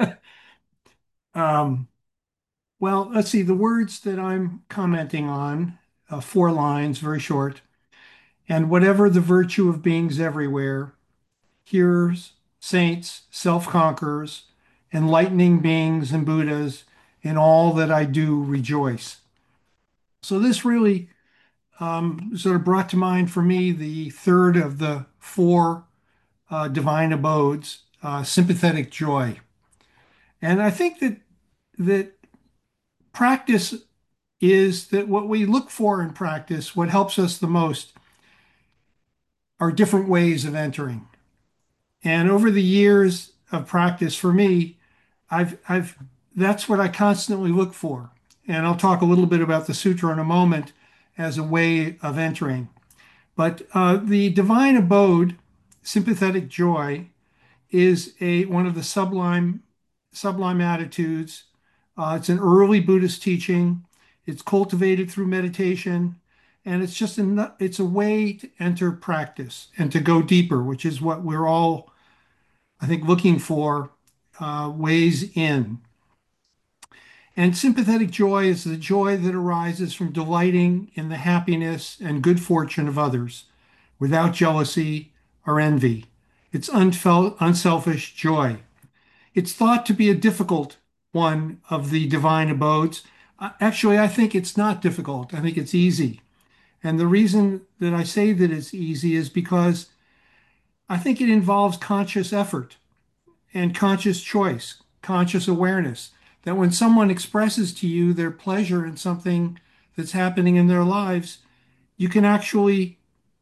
um, well, let's see, the words that I'm commenting on, uh, four lines, very short. And whatever the virtue of beings everywhere, hearers, saints, self-conquerors, enlightening beings and Buddhas, in all that I do rejoice. So this really um, sort of brought to mind for me the third of the four uh, divine abodes, uh, sympathetic joy. And I think that that practice is that what we look for in practice, what helps us the most, are different ways of entering. And over the years of practice, for me, I've I've that's what I constantly look for. And I'll talk a little bit about the sutra in a moment as a way of entering. But uh, the divine abode, sympathetic joy, is a one of the sublime sublime attitudes. Uh, it's an early Buddhist teaching. It's cultivated through meditation, and it's just a it's a way to enter practice and to go deeper, which is what we're all, I think, looking for uh, ways in. And sympathetic joy is the joy that arises from delighting in the happiness and good fortune of others without jealousy or envy. It's unfelt, unselfish joy. It's thought to be a difficult one of the divine abodes. Uh, Actually, I think it's not difficult. I think it's easy. And the reason that I say that it's easy is because I think it involves conscious effort and conscious choice, conscious awareness. That when someone expresses to you their pleasure in something that's happening in their lives, you can actually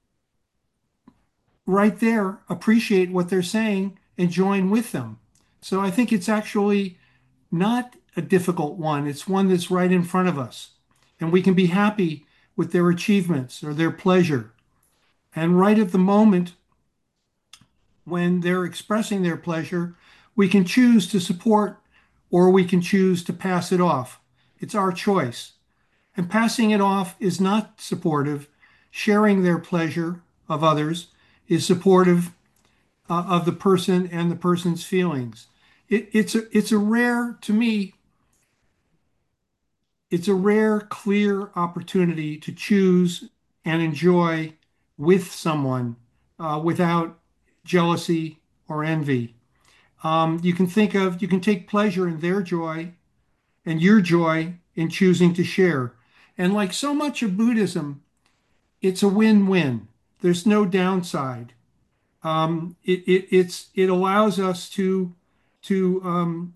right there appreciate what they're saying and join with them. So I think it's actually not a difficult one. It's one that's right in front of us. And we can be happy with their achievements or their pleasure. And right at the moment when they're expressing their pleasure, we can choose to support or we can choose to pass it off. It's our choice. And passing it off is not supportive. Sharing their pleasure of others is supportive uh, of the person and the person's feelings. It, it's a, it's a rare, to me, it's a rare, clear opportunity to choose and enjoy with someone uh, without jealousy or envy. Um, you can think of, you can take pleasure in their joy and your joy in choosing to share. And like so much of Buddhism, it's a win-win. There's no downside. Um, it, it, it's, it allows us to, to um,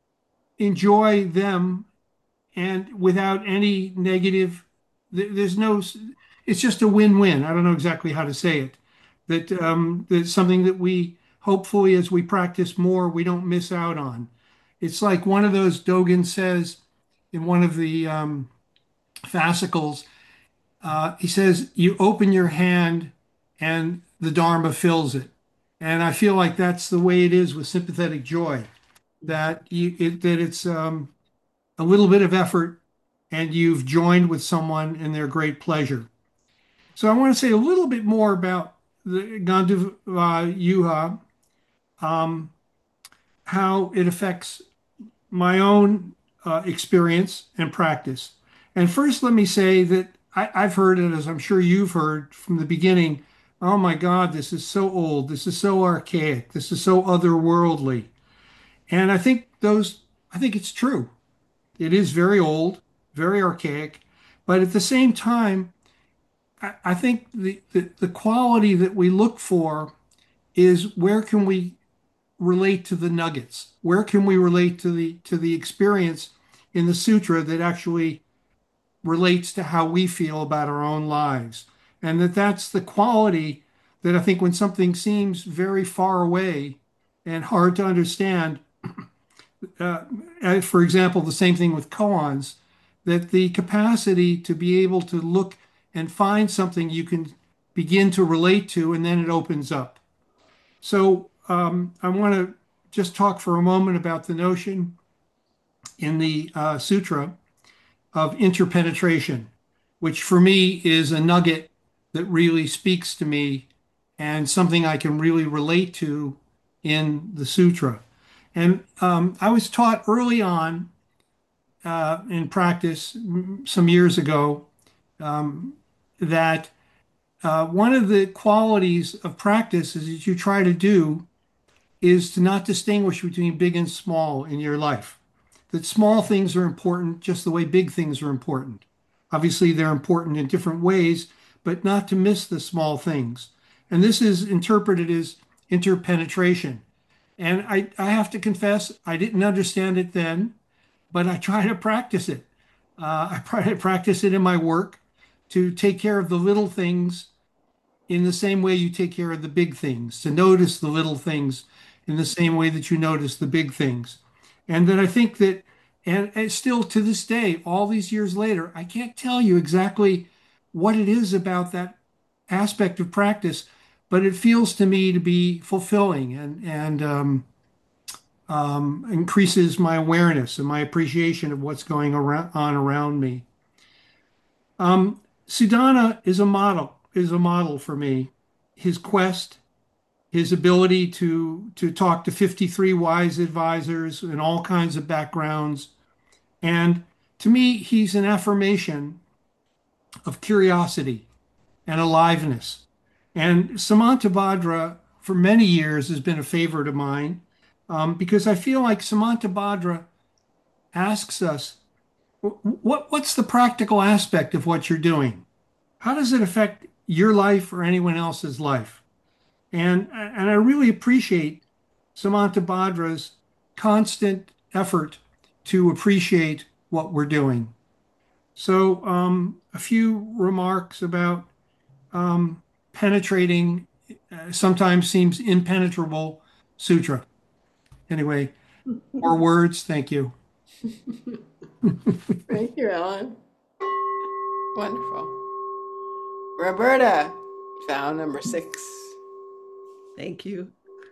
enjoy them and without any negative, there's no, it's just a win-win. I don't know exactly how to say it. That um, that's something that we hopefully, as we practice more, we don't miss out on. It's like one of those Dogen says in one of the um, fascicles. Uh, he says, "You open your hand, and the Dharma fills it." And I feel like that's the way it is with sympathetic joy. That you, it, that it's um, a little bit of effort and you've joined with someone in their great pleasure. So I want to say a little bit more about the Gandhava Yuha, um, how it affects my own uh, experience and practice. And first, let me say that I, I've heard it, as I'm sure you've heard from the beginning. Oh my God, this is so old. This is so archaic. This is so otherworldly. And I think those, I think it's true. It is very old, very archaic, but at the same time, I, I think the, the, the quality that we look for is where can we relate to the nuggets? Where can we relate to the to the experience in the sutra that actually relates to how we feel about our own lives? And that that's the quality that I think when something seems very far away and hard to understand, uh, for example, the same thing with koans, that the capacity to be able to look and find something you can begin to relate to, and then it opens up. So um, I want to just talk for a moment about the notion in the uh, sutra of interpenetration, which for me is a nugget that really speaks to me and something I can really relate to in the sutra. And um, I was taught early on uh, in practice some years ago um, that uh, one of the qualities of practice is that you try to do is to not distinguish between big and small in your life. That small things are important just the way big things are important. Obviously, they're important in different ways, but not to miss the small things. And this is interpreted as interpenetration. And I, I have to confess, I didn't understand it then, but I try to practice it. Uh, I try to practice it in my work to take care of the little things in the same way you take care of the big things, to notice the little things in the same way that you notice the big things. And that I think that, and, and still to this day, all these years later, I can't tell you exactly what it is about that aspect of practice, but it feels to me to be fulfilling and, and um, um, increases my awareness and my appreciation of what's going around, on around me. Um, Sudana is a model, is a model for me. His quest, his ability to to talk to fifty-three wise advisors in all kinds of backgrounds, And to me, he's an affirmation of curiosity and aliveness. And Samantabhadra, for many years, has been a favorite of mine um, because I feel like Samantabhadra asks us, what, what's the practical aspect of what you're doing? How does it affect your life or anyone else's life? And, and I really appreciate Samantabhadra's constant effort to appreciate what we're doing. So, um, a few remarks about um, penetrating, uh, sometimes seems impenetrable sutra. Anyway, more words. Thank you. Thank you, Ellen. Wonderful. Roberta, vow number six. Thank you.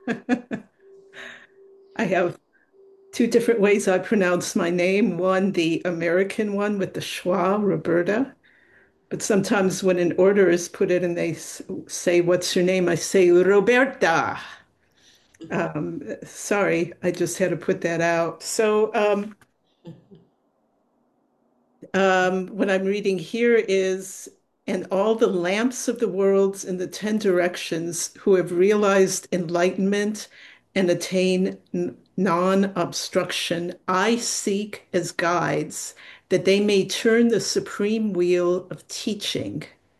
I have two different ways I pronounce my name. One, the American one with the schwa, Roberta. But sometimes when an order is put in and they s- say, "What's your name?" I say, Roberta. Um, sorry, I just had to put that out. So, um, um, what I'm reading here is, and all the lamps of the worlds in the ten directions who have realized enlightenment and attain n- non-obstruction, I seek as guides that they may turn the supreme wheel of teaching.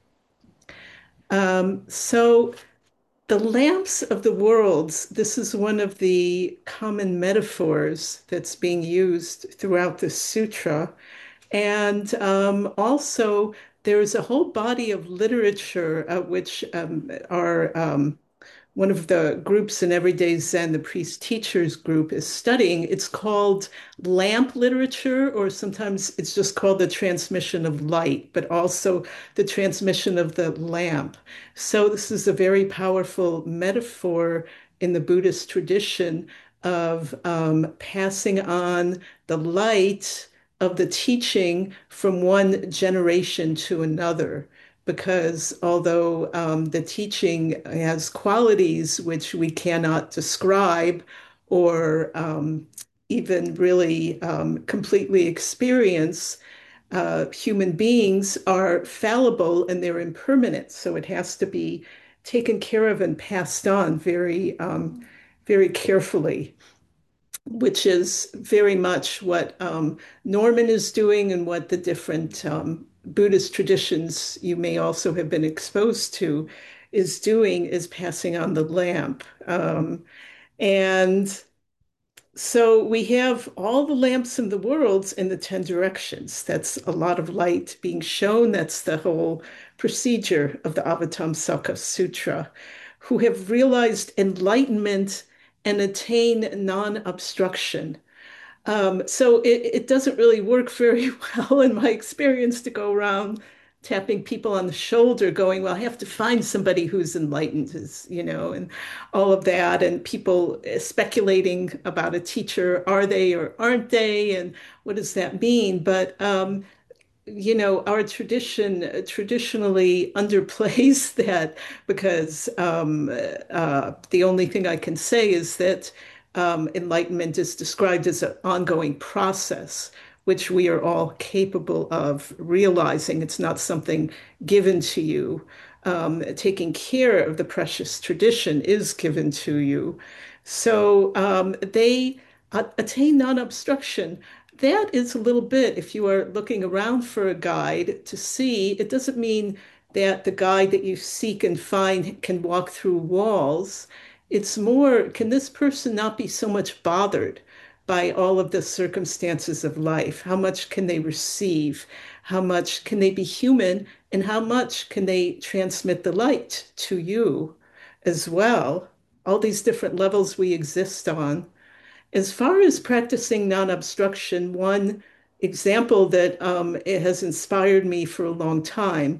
Um, so the lamps of the worlds, this is one of the common metaphors that's being used throughout the sutra. And um, also, there's a whole body of literature uh, which um, are um, one of the groups in Everyday Zen, the priest teachers group, is studying. It's called lamp literature, or sometimes it's just called the transmission of light, but also the transmission of the lamp. So, this is a very powerful metaphor in the Buddhist tradition of um, passing on the light of the teaching from one generation to another, because although um, the teaching has qualities which we cannot describe or um, even really um, completely experience, uh, human beings are fallible and they're impermanent. So it has to be taken care of and passed on very, um, very carefully, which is very much what um, Norman is doing and what the different um, Buddhist traditions you may also have been exposed to is doing, is passing on the lamp. Um, and so we have all the lamps in the worlds in the ten directions. That's a lot of light being shown. That's the whole procedure of the Avatamsaka Sutra, who have realized enlightenment and attain non-obstruction. Um, so it, it doesn't really work very well in my experience to go around tapping people on the shoulder going, well, I have to find somebody who's enlightened, is, you know, and all of that, and people speculating about a teacher, are they or aren't they, and what does that mean? But um, you know, our tradition uh, traditionally underplays that because um, uh, the only thing I can say is that um, enlightenment is described as an ongoing process, which we are all capable of realizing. It's not something given to you. Um, taking care of the precious tradition is given to you. So um, they uh, attain non-obstruction. That is a little bit, if you are looking around for a guide to see, it doesn't mean that the guide that you seek and find can walk through walls. It's more, can this person not be so much bothered by all of the circumstances of life? How much can they receive? How much can they be human? And how much can they transmit the light to you as well? All these different levels we exist on. As far as practicing non-obstruction, one example that um, it has inspired me for a long time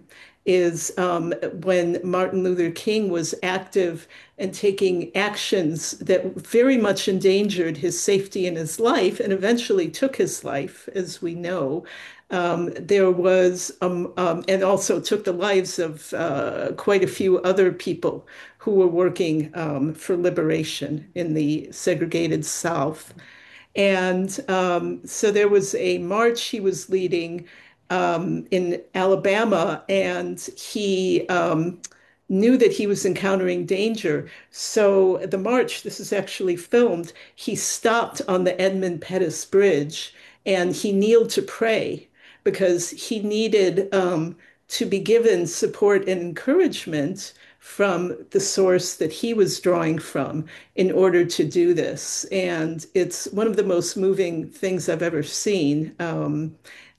is um, when Martin Luther King was active and taking actions that very much endangered his safety and his life, and eventually took his life, as we know. Um, there was, um, um, and also took the lives of uh, quite a few other people who were working um, for liberation in the segregated South. And um, so there was a march he was leading um, in Alabama, and he um, knew that he was encountering danger. So the march, this is actually filmed, he stopped on the Edmund Pettus Bridge and he kneeled to pray because he needed um, to be given support and encouragement from the source that he was drawing from in order to do this. And it's one of the most moving things I've ever seen, um,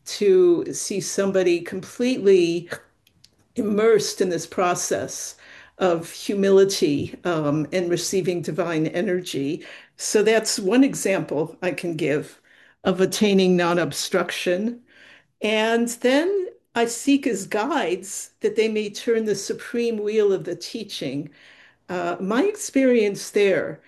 to see somebody completely immersed in this process of humility um, and receiving divine energy. So that's one example I can give of attaining non-obstruction. And then I seek as guides that they may turn the supreme wheel of the teaching. Uh, my experience there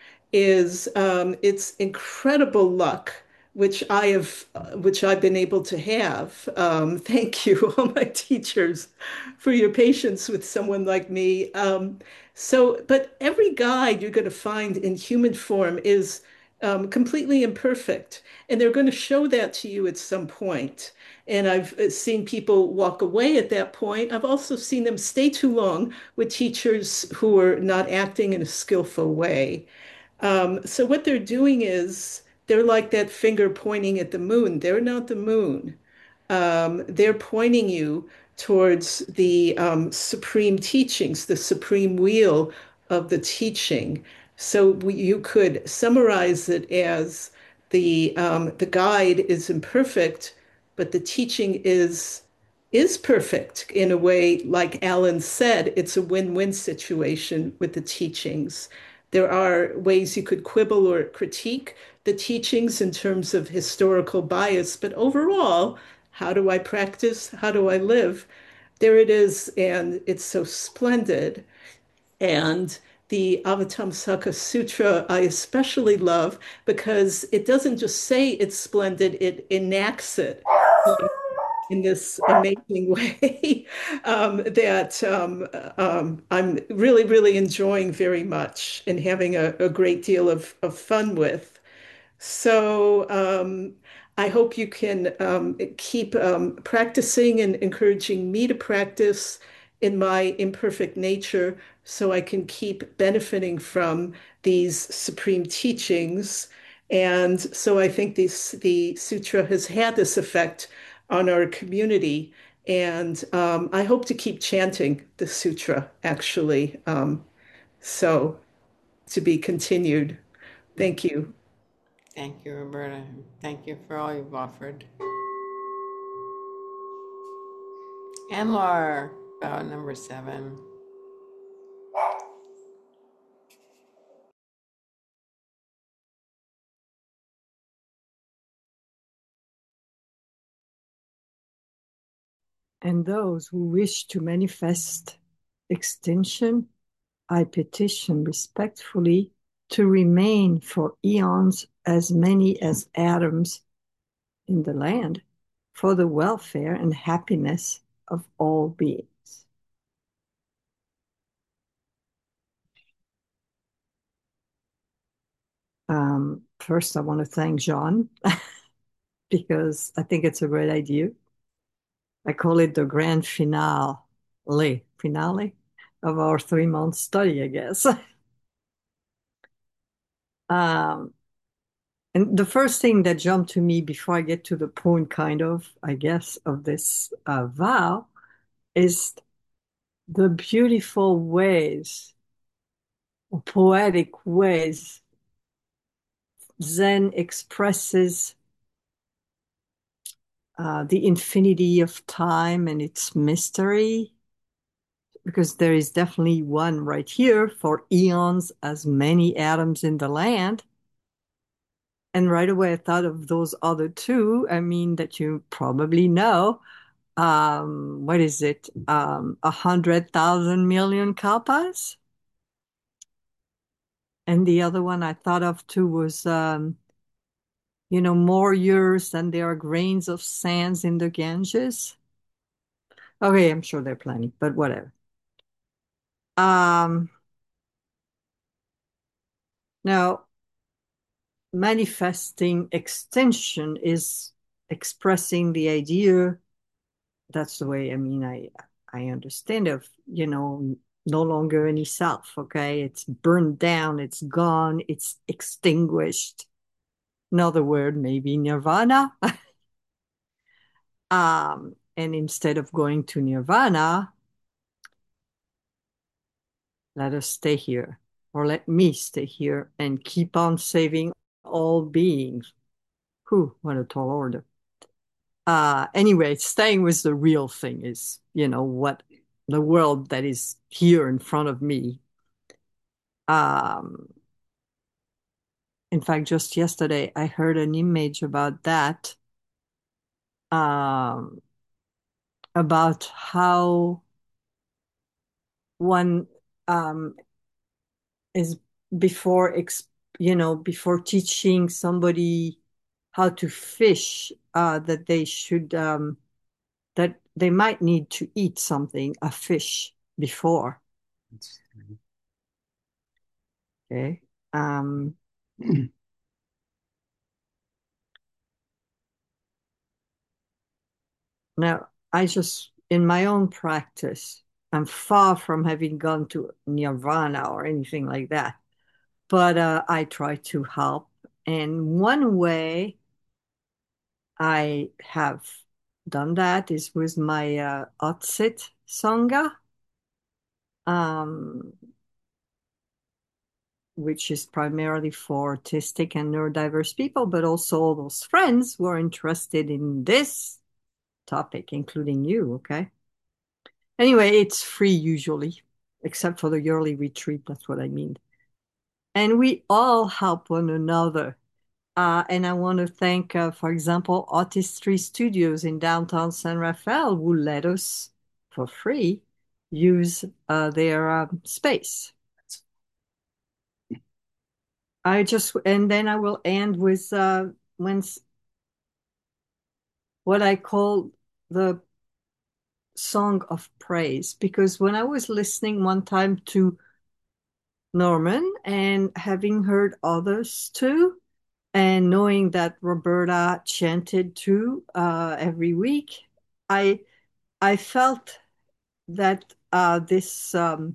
is um, it's incredible luck, which I have, uh, which I've been able to have. Um, thank you, all my teachers, for your patience with someone like me. Um, so, but every guide you're going to find in human form is um, completely imperfect, and they're going to show that to you at some point. And I've uh, seen people walk away at that point. I've also seen them stay too long with teachers who are not acting in a skillful way. Um, so what they're doing is they're like that finger pointing at the moon. They're not the moon. Um, they're pointing you towards the um, supreme teachings, the supreme wheel of the teaching. So we, you could summarize it as the um, the guide is imperfect, but the teaching is is perfect in a way, like Alan said, it's a win-win situation with the teachings. There are ways you could quibble or critique the teachings in terms of historical bias, but overall, how do I practice? How do I live? There it is, and it's so splendid. And the Avatamsaka Sutra I especially love because it doesn't just say it's splendid, it enacts it in this amazing way um, that um, um, I'm really, really enjoying very much and having a, a great deal of, of fun with. So um, I hope you can um, keep um, practicing and encouraging me to practice in my imperfect nature so I can keep benefiting from these supreme teachings. And so I think this, the sutra has had this effect on our community. And um, I hope to keep chanting the sutra, actually. Um, so to be continued. Thank you. Thank you, Roberta. Thank you for all you've offered. Anwar, about number seven. And those who wish to manifest extinction, I petition respectfully to remain for eons as many as atoms in the land for the welfare and happiness of all beings. Um, first, I want to thank John because I think it's a great idea. I call it the grand finale, finale of our three-month study, I guess. um, and the first thing that jumped to me before I get to the point, kind of, I guess, of this uh, vow is the beautiful ways, poetic ways Zen expresses uh, the infinity of time and its mystery, because there is definitely one right here for eons as many atoms in the land. And right away I thought of those other two, I mean, that you probably know. Um, what is it? Um, a hundred thousand million kalpas? And the other one I thought of too was, um, you know, more years than there are grains of sands in the Ganges. Okay, I'm sure there are plenty, but whatever. Um, now, manifesting extension is expressing the idea. That's the way, I mean, I I understand of, you know, no longer any self, okay? It's burned down, it's gone, it's extinguished. Another word, maybe nirvana. um, and instead of going to nirvana, let us stay here, or let me stay here and keep on saving all beings. Whew, what a tall order. Uh, anyway, staying with the real thing is, you know, what the world that is here in front of me. Um, in fact, just yesterday, I heard an image about that, um, about how one um, is before, ex you know, before teaching somebody how to fish, uh, that they should, um, that they might need to eat something, a fish, before. Okay. Um, now, I just, in my own practice, I'm far from having gone to nirvana or anything like that, but uh, I try to help. And one way I have done that is with my uh, Otsit Sangha, um, which is primarily for autistic and neurodiverse people, but also all those friends who are interested in this topic, including you, okay? Anyway, it's free usually, except for the yearly retreat. That's what I mean. And we all help one another. Uh, and I want to thank, uh, for example, Artistry Studios in downtown San Rafael, who let us, for free, use uh, their um, space. I just, and then I will end with uh, when what I call the song of praise, because when I was listening one time to Norman and having heard others too, and knowing that Roberta chanted too uh, every week, I I felt that uh, this um,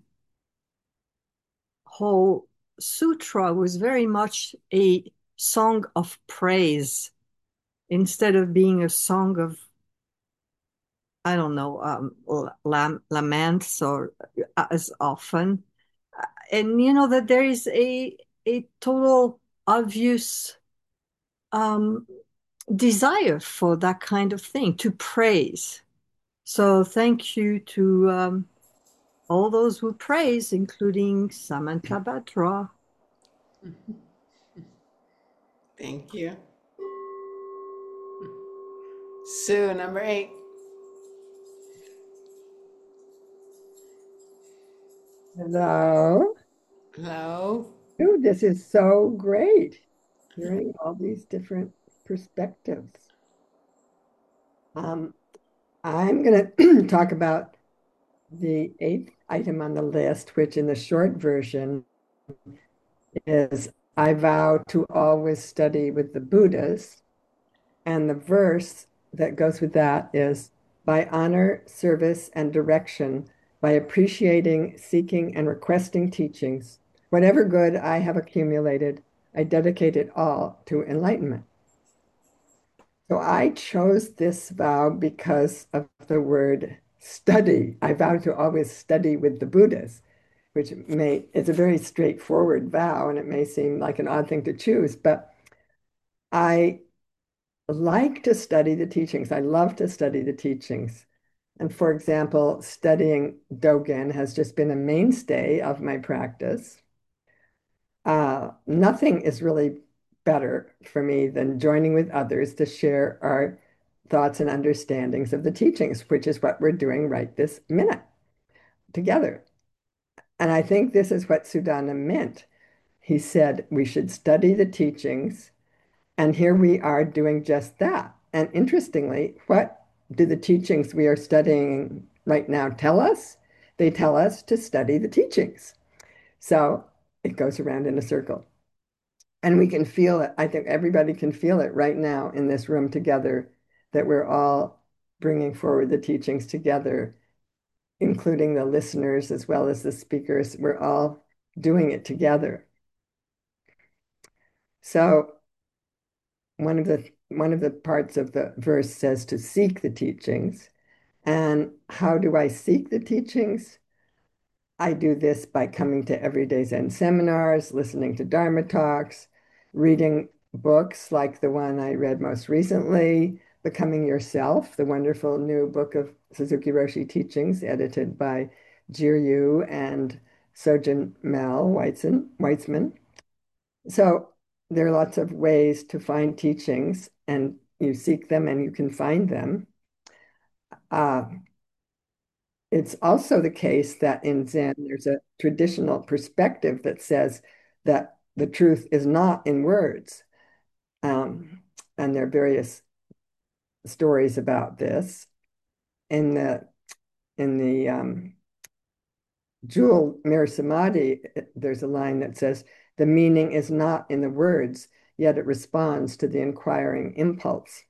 whole sutra was very much a song of praise instead of being a song of, I don't know, um, lam laments or uh, as often. And you know that there is a a total obvious um, desire for that kind of thing, to praise. So thank you to um, all those who praise, including Samantha Batra. Thank you. Sue, number eight. Hello. Hello. Ooh, this is so great. Hearing all these different perspectives. Um, I'm going to talk about the eighth item on the list, which in the short version is I vow to always study with the Buddhas. And the verse that goes with that is by honor, service, and direction, by appreciating, seeking, and requesting teachings, whatever good I have accumulated, I dedicate it all to enlightenment. So I chose this vow because of the word study. I vow to always study with the Buddhas, which may, it's a very straightforward vow, and it may seem like an odd thing to choose, but I like to study the teachings. I love to study the teachings. And for example, studying Dogen has just been a mainstay of my practice. Uh, nothing is really better for me than joining with others to share our thoughts and understandings of the teachings, which is what we're doing right this minute together. And I think this is what Sudana meant. He said we should study the teachings, and here we are doing just that. And interestingly, what do the teachings we are studying right now tell us? They tell us to study the teachings. So it goes around in a circle. And we can feel it. I think everybody can feel it right now in this room together, that we're all bringing forward the teachings together, including the listeners as well as the speakers. We're all doing it together. So one of the one of the parts of the verse says to seek the teachings. And how do I seek the teachings? I do this by coming to Everyday Zen seminars, listening to Dharma talks, reading books like the one I read most recently, Becoming Yourself, the wonderful new book of Suzuki Roshi teachings, edited by Jiryu and Sojin Mel Weitzman. Weitzman. So there are lots of ways to find teachings, and you seek them and you can find them. Uh, It's also the case that in Zen, there's a traditional perspective that says that the truth is not in words. Um, and there are various stories about this. In the in the um, Jewel Mirror Samadhi, there's a line that says, the meaning is not in the words, yet it responds to the inquiring impulse.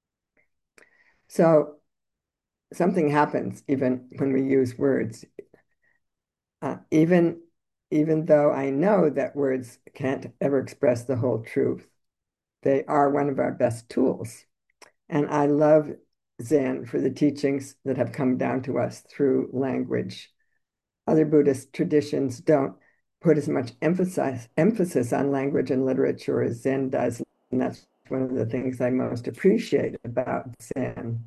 So something happens even when we use words. Uh, even, even though I know that words can't ever express the whole truth, they are one of our best tools. And I love Zen for the teachings that have come down to us through language. Other Buddhist traditions don't put as much emphasis, emphasis on language and literature as Zen does. And that's one of the things I most appreciate about Zen.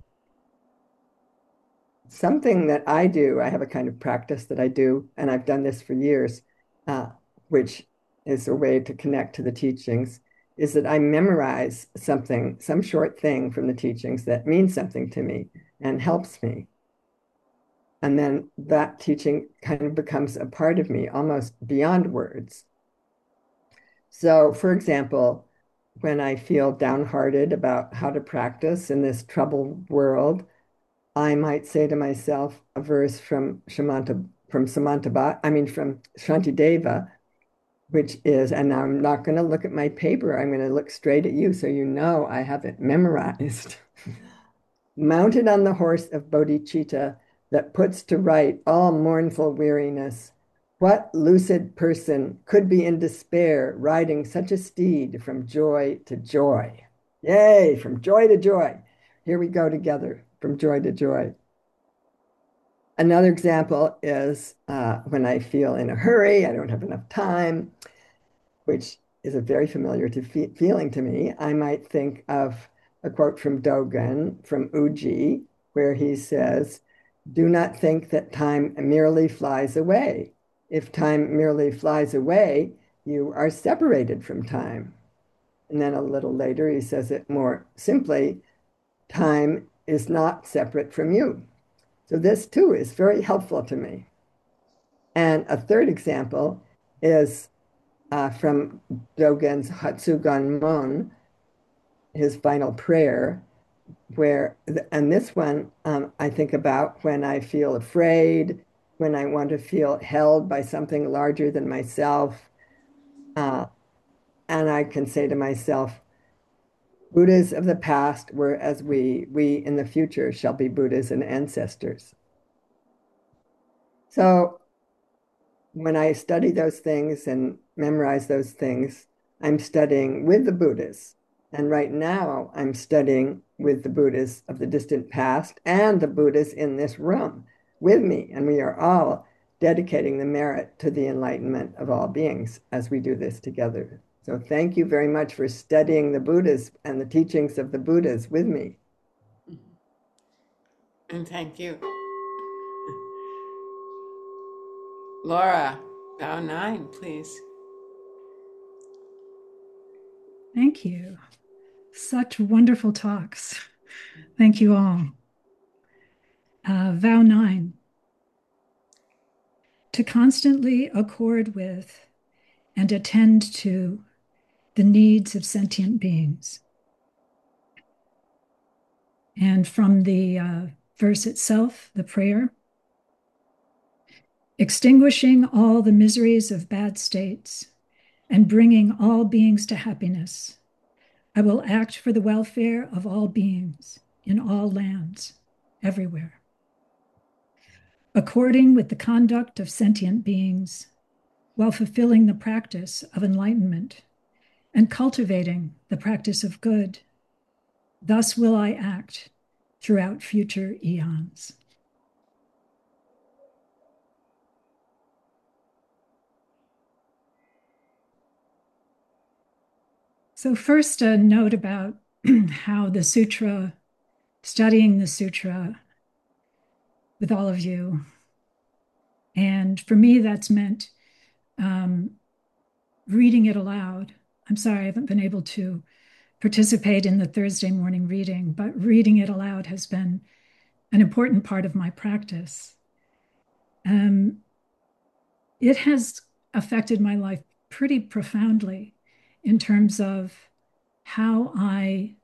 Something that I do, I have a kind of practice that I do, and I've done this for years, uh, which is a way to connect to the teachings, is that I memorize something, some short thing from the teachings that means something to me and helps me. And then that teaching kind of becomes a part of me, almost beyond words. So, for example, when I feel downhearted about how to practice in this troubled world, I might say to myself a verse from Shamanta, from Samantha, I mean from Shantideva, which is, and I'm not going to look at my paper, I'm going to look straight at you so you know I have it memorized. Mounted on the horse of bodhicitta that puts to right all mournful weariness, what lucid person could be in despair riding such a steed from joy to joy? Yay, from joy to joy. Here we go together, from joy to joy. Another example is uh, when I feel in a hurry, I don't have enough time, which is a very familiar to fe feeling to me. I might think of a quote from Dogen, from Uji, where he says, do not think that time merely flies away. If time merely flies away, you are separated from time. And then a little later, he says it more simply, time is not separate from you. So this too is very helpful to me. And a third example is uh, from Dogen's Hatsugan Mon, his final prayer, where, and this one um, I think about when I feel afraid, when I want to feel held by something larger than myself. Uh, and I can say to myself, Buddhas of the past were as we, we in the future shall be Buddhas and ancestors. So when I study those things and memorize those things, I'm studying with the Buddhas. And right now I'm studying with the Buddhas of the distant past and the Buddhas in this room with me. And we are all dedicating the merit to the enlightenment of all beings as we do this together. So thank you very much for studying the Buddhas and the teachings of the Buddhas with me. And thank you. Laura, bow nine, please. Thank you. Such wonderful talks. Thank you all. Uh, vow nine. To constantly accord with and attend to the needs of sentient beings. And from the uh, verse itself, the prayer, extinguishing all the miseries of bad states and bringing all beings to happiness. I will act for the welfare of all beings in all lands, everywhere. According with the conduct of sentient beings, while fulfilling the practice of enlightenment and cultivating the practice of good, thus will I act throughout future eons. So first, a note about how the sutra, studying the sutra with all of you. And for me, that's meant um, reading it aloud. I'm sorry, I haven't been able to participate in the Thursday morning reading, but reading it aloud has been an important part of my practice. Um, it has affected my life pretty profoundly in terms of how I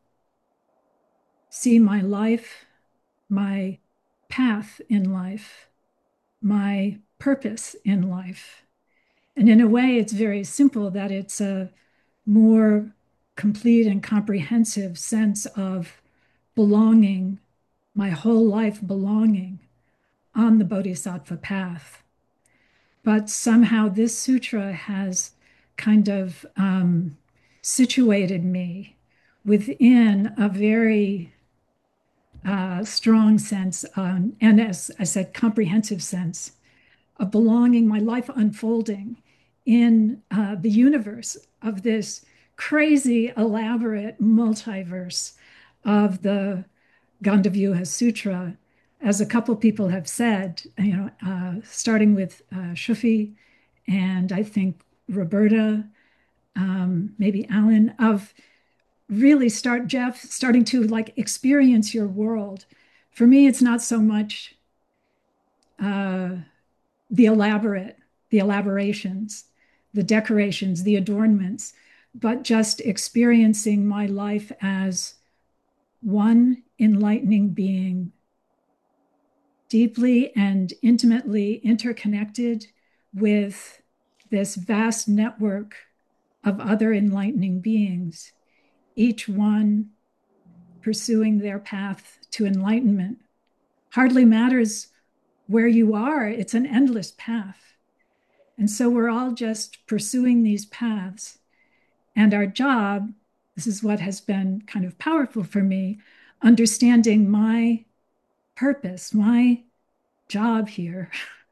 see my life, my path in life, my purpose in life. And in a way, it's very simple that it's a more complete and comprehensive sense of belonging, my whole life belonging on the Bodhisattva path. But somehow this sutra has kind of um, situated me within a very uh, strong sense, um, and as I said, comprehensive sense of belonging, my life unfolding in uh, the universe of this crazy, elaborate multiverse of the Gandhavyuha Sutra. As a couple people have said, you know, uh, starting with uh, Shufi and I think Roberta, um, maybe Alan, of really start, Jeff, starting to like experience your world. For me, it's not so much uh, the elaborate, the elaborations, the decorations, the adornments, but just experiencing my life as one enlightening being, deeply and intimately interconnected with this vast network of other enlightening beings, each one pursuing their path to enlightenment. Hardly matters where you are, it's an endless path. And so we're all just pursuing these paths. And our job, this is what has been kind of powerful for me, understanding my purpose, my job here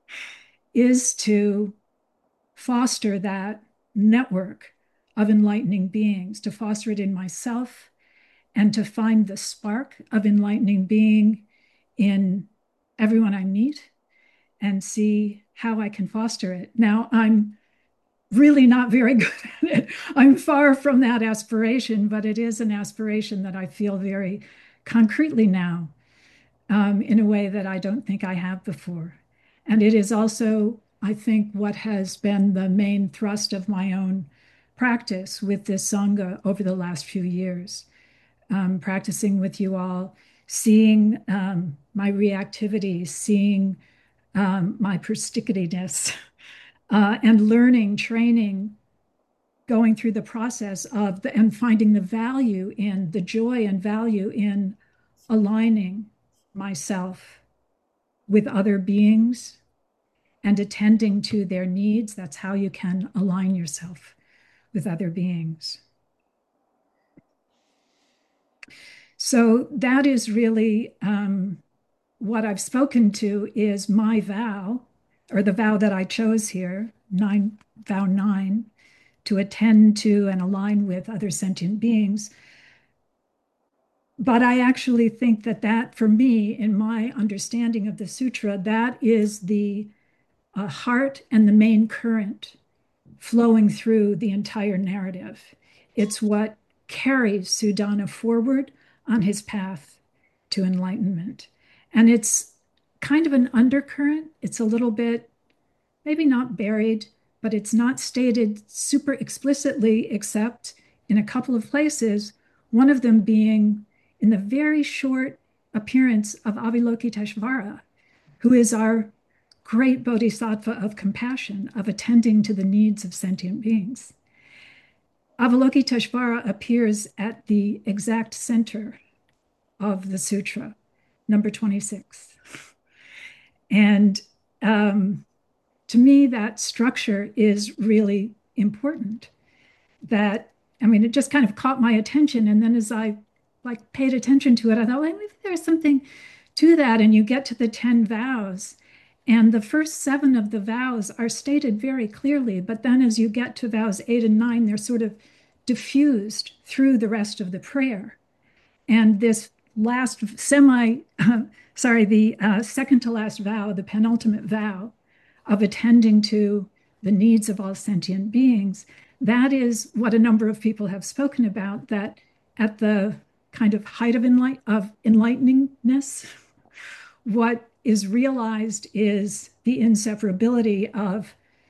is to foster that network of enlightening beings, to foster it in myself, and to find the spark of enlightening being in everyone I meet and see how I can foster it. Now, I'm really not very good at it. I'm far from that aspiration, but it is an aspiration that I feel very concretely now, um, in a way that I don't think I have before. And it is also, I think, what has been the main thrust of my own practice with this Sangha over the last few years. Um, practicing with you all, seeing um, my reactivity, seeing um, my persnicketyness, uh, and learning, training, going through the process of the, and finding the value in, the joy and value in aligning myself with other beings and attending to their needs. That's how you can align yourself with other beings. So that is really um, what I've spoken to is my vow, or the vow that I chose here, nine, vow nine, to attend to and align with other sentient beings. But I actually think that that, for me, in my understanding of the sutra, that is the uh, heart and the main current flowing through the entire narrative. It's what carries Sudana forward on his path to enlightenment. And it's kind of an undercurrent. It's a little bit, maybe not buried, but it's not stated super explicitly, except in a couple of places, one of them being in the very short appearance of Avalokiteshvara, who is our great bodhisattva of compassion, of attending to the needs of sentient beings. Avalokiteshvara appears at the exact center of the sutra, number twenty-six. And um, to me, that structure is really important. That, I mean, it just kind of caught my attention. And then as I like paid attention to it, I thought, well, maybe there's something to that. And you get to the ten vows, and the first seven of the vows are stated very clearly. But then as you get to vows eight and nine, they're sort of diffused through the rest of the prayer. And this last semi, uh, sorry, the uh, second to last vow, the penultimate vow of attending to the needs of all sentient beings, that is what a number of people have spoken about, that at the kind of height of, enlight of enlighteningness, what is realized is the inseparability of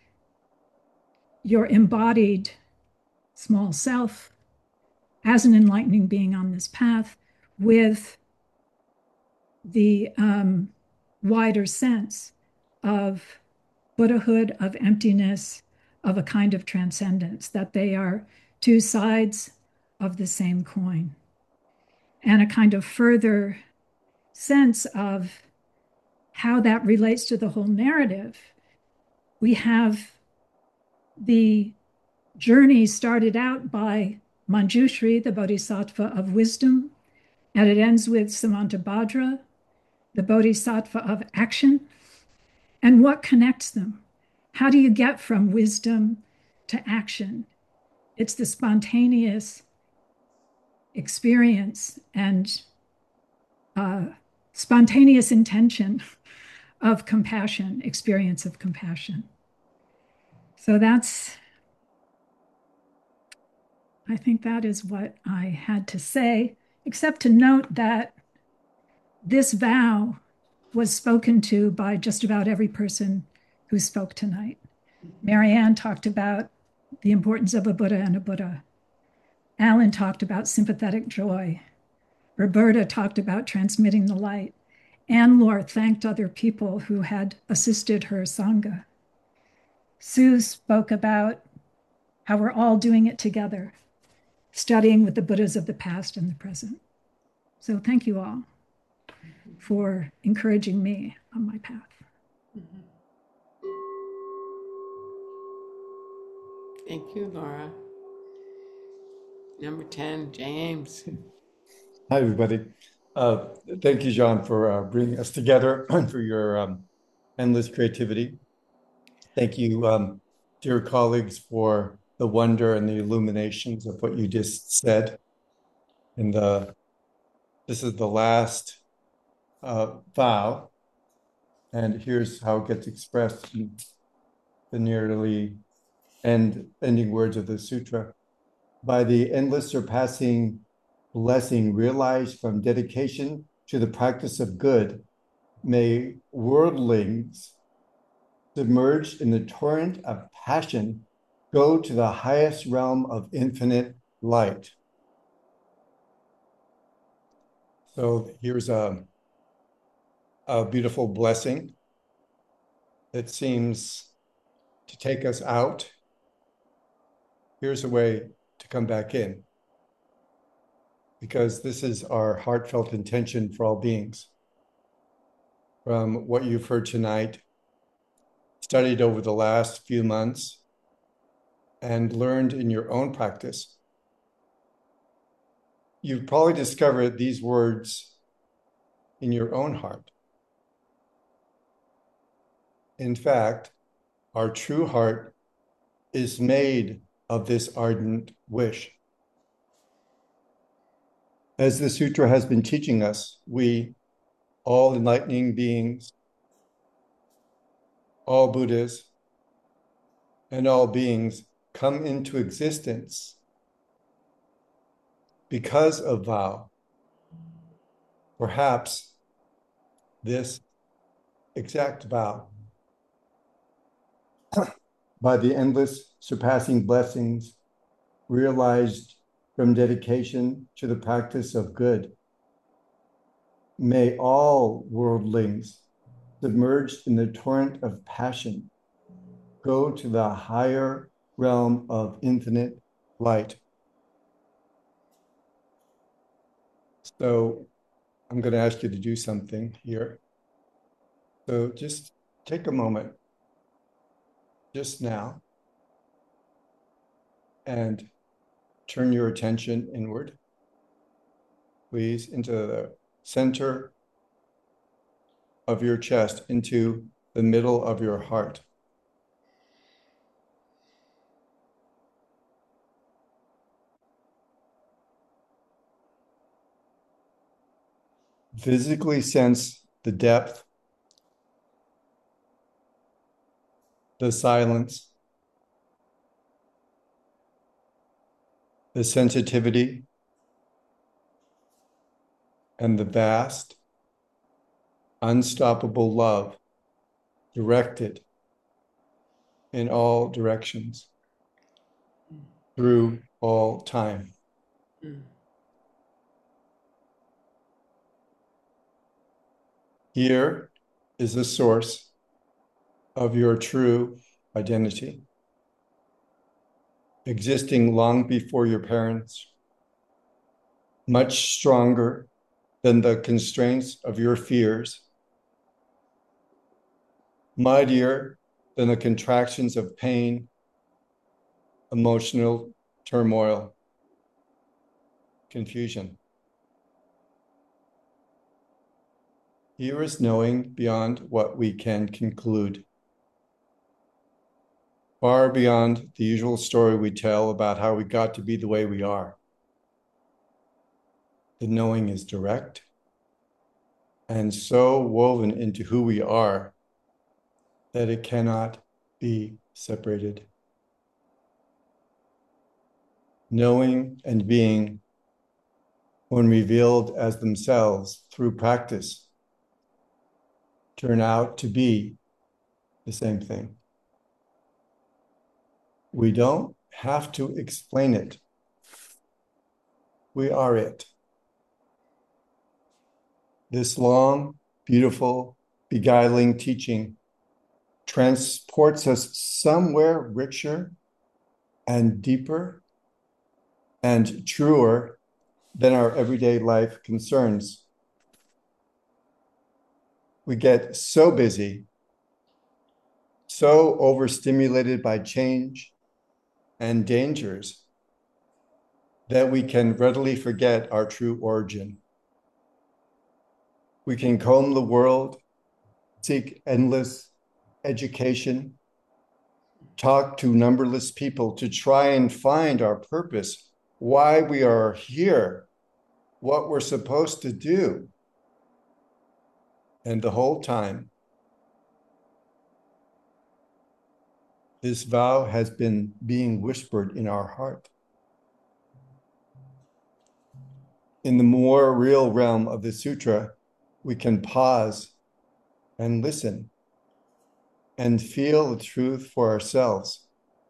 your embodied small self as an enlightening being on this path with the um, wider sense of Buddhahood, of emptiness, of a kind of transcendence, that they are two sides of the same coin. And a kind of further sense of how that relates to the whole narrative. We have the journey started out by Manjushri, the Bodhisattva of wisdom, and it ends with Samantabhadra, the Bodhisattva of action. And what connects them? How do you get from wisdom to action? It's the spontaneous experience and uh, spontaneous intention of compassion, experience of compassion. So that's, I think that is what I had to say, except to note that this vow was spoken to by just about every person who spoke tonight. Marianne talked about the importance of a Buddha and a Buddha. Alan talked about sympathetic joy. Roberta talked about transmitting the light. Anne-Laure thanked other people who had assisted her Sangha. Sue spoke about how we're all doing it together, studying with the Buddhas of the past and the present. So thank you all for encouraging me on my path. Mm-hmm. Thank you, Laura. Number ten, James. Hi, everybody. Uh, thank you, John, for uh, bringing us together and for your um, endless creativity. Thank you, um, dear colleagues, for the wonder and the illuminations of what you just said. And the, this is the last uh, vow, and here's how it gets expressed in the nearly end, ending words of the sutra. By the endless surpassing blessing realized from dedication to the practice of good, may worldlings submerged in the torrent of passion go to the highest realm of infinite light. So here's a, a beautiful blessing that seems to take us out. Here's a way to come back in, because this is our heartfelt intention for all beings. From what you've heard tonight, studied over the last few months, and learned in your own practice, you've probably discovered these words in your own heart. In fact, our true heart is made of this ardent wish. As the sutra has been teaching us, we, all enlightening beings, all Buddhas, and all beings come into existence because of vow. Perhaps this exact vow. By the endless surpassing blessings realized from dedication to the practice of good, may all worldlings submerged in the torrent of passion go to the higher realm of infinite light. So I'm going to ask you to do something here. So just take a moment, just now, and turn your attention inward, please, into the center of your chest, into the middle of your heart. Physically sense the depth, the silence, the sensitivity, and the vast, unstoppable love directed in all directions through all time. Mm. Here is the source of your true identity, existing long before your parents, much stronger than the constraints of your fears, mightier than the contractions of pain, emotional turmoil, confusion. Here is knowing beyond what we can conclude, far beyond the usual story we tell about how we got to be the way we are. The knowing is direct and so woven into who we are that it cannot be separated. Knowing and being, when revealed as themselves through practice, turn out to be the same thing. We don't have to explain it. We are it. This long, beautiful, beguiling teaching transports us somewhere richer and deeper and truer than our everyday life concerns. We get so busy, so overstimulated by change and dangers that we can readily forget our true origin. We can comb the world, seek endless education, talk to numberless people to try and find our purpose, why we are here, what we're supposed to do. And the whole time, this vow has been being whispered in our heart. In the more real realm of the sutra, we can pause and listen and feel the truth for ourselves.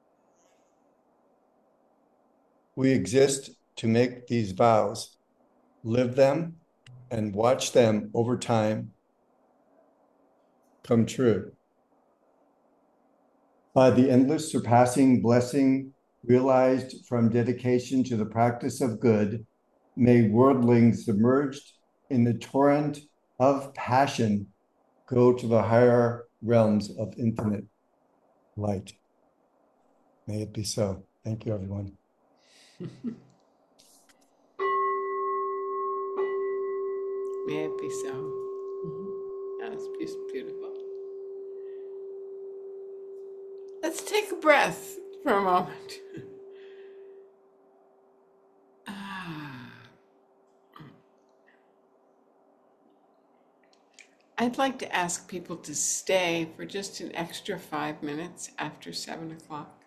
We exist to make these vows, live them, and watch them over time come true. By the endless surpassing blessing realized from dedication to the practice of good, may worldlings submerged in the torrent of passion go to the higher realms of infinite light. May it be so. Thank you, everyone. May it be so. Mm-hmm. That was beautiful. Let's take a breath for a moment. I'd like to ask people to stay for just an extra five minutes after seven o'clock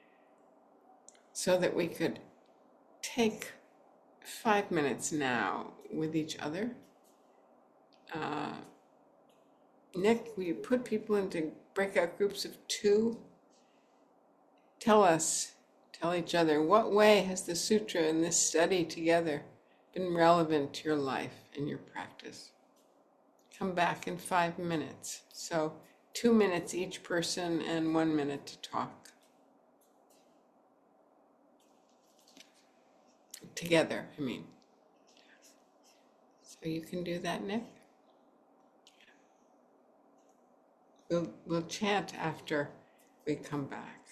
so that we could take five minutes now with each other. Uh, Nick, will you put people into breakout groups of two? Tell us, tell each other, what way has the sutra and this study together been relevant to your life and your practice? Come back in five minutes. So two minutes each person and one minute to talk. together, I mean. So you can do that, Nick? We'll, we'll chant after we come back.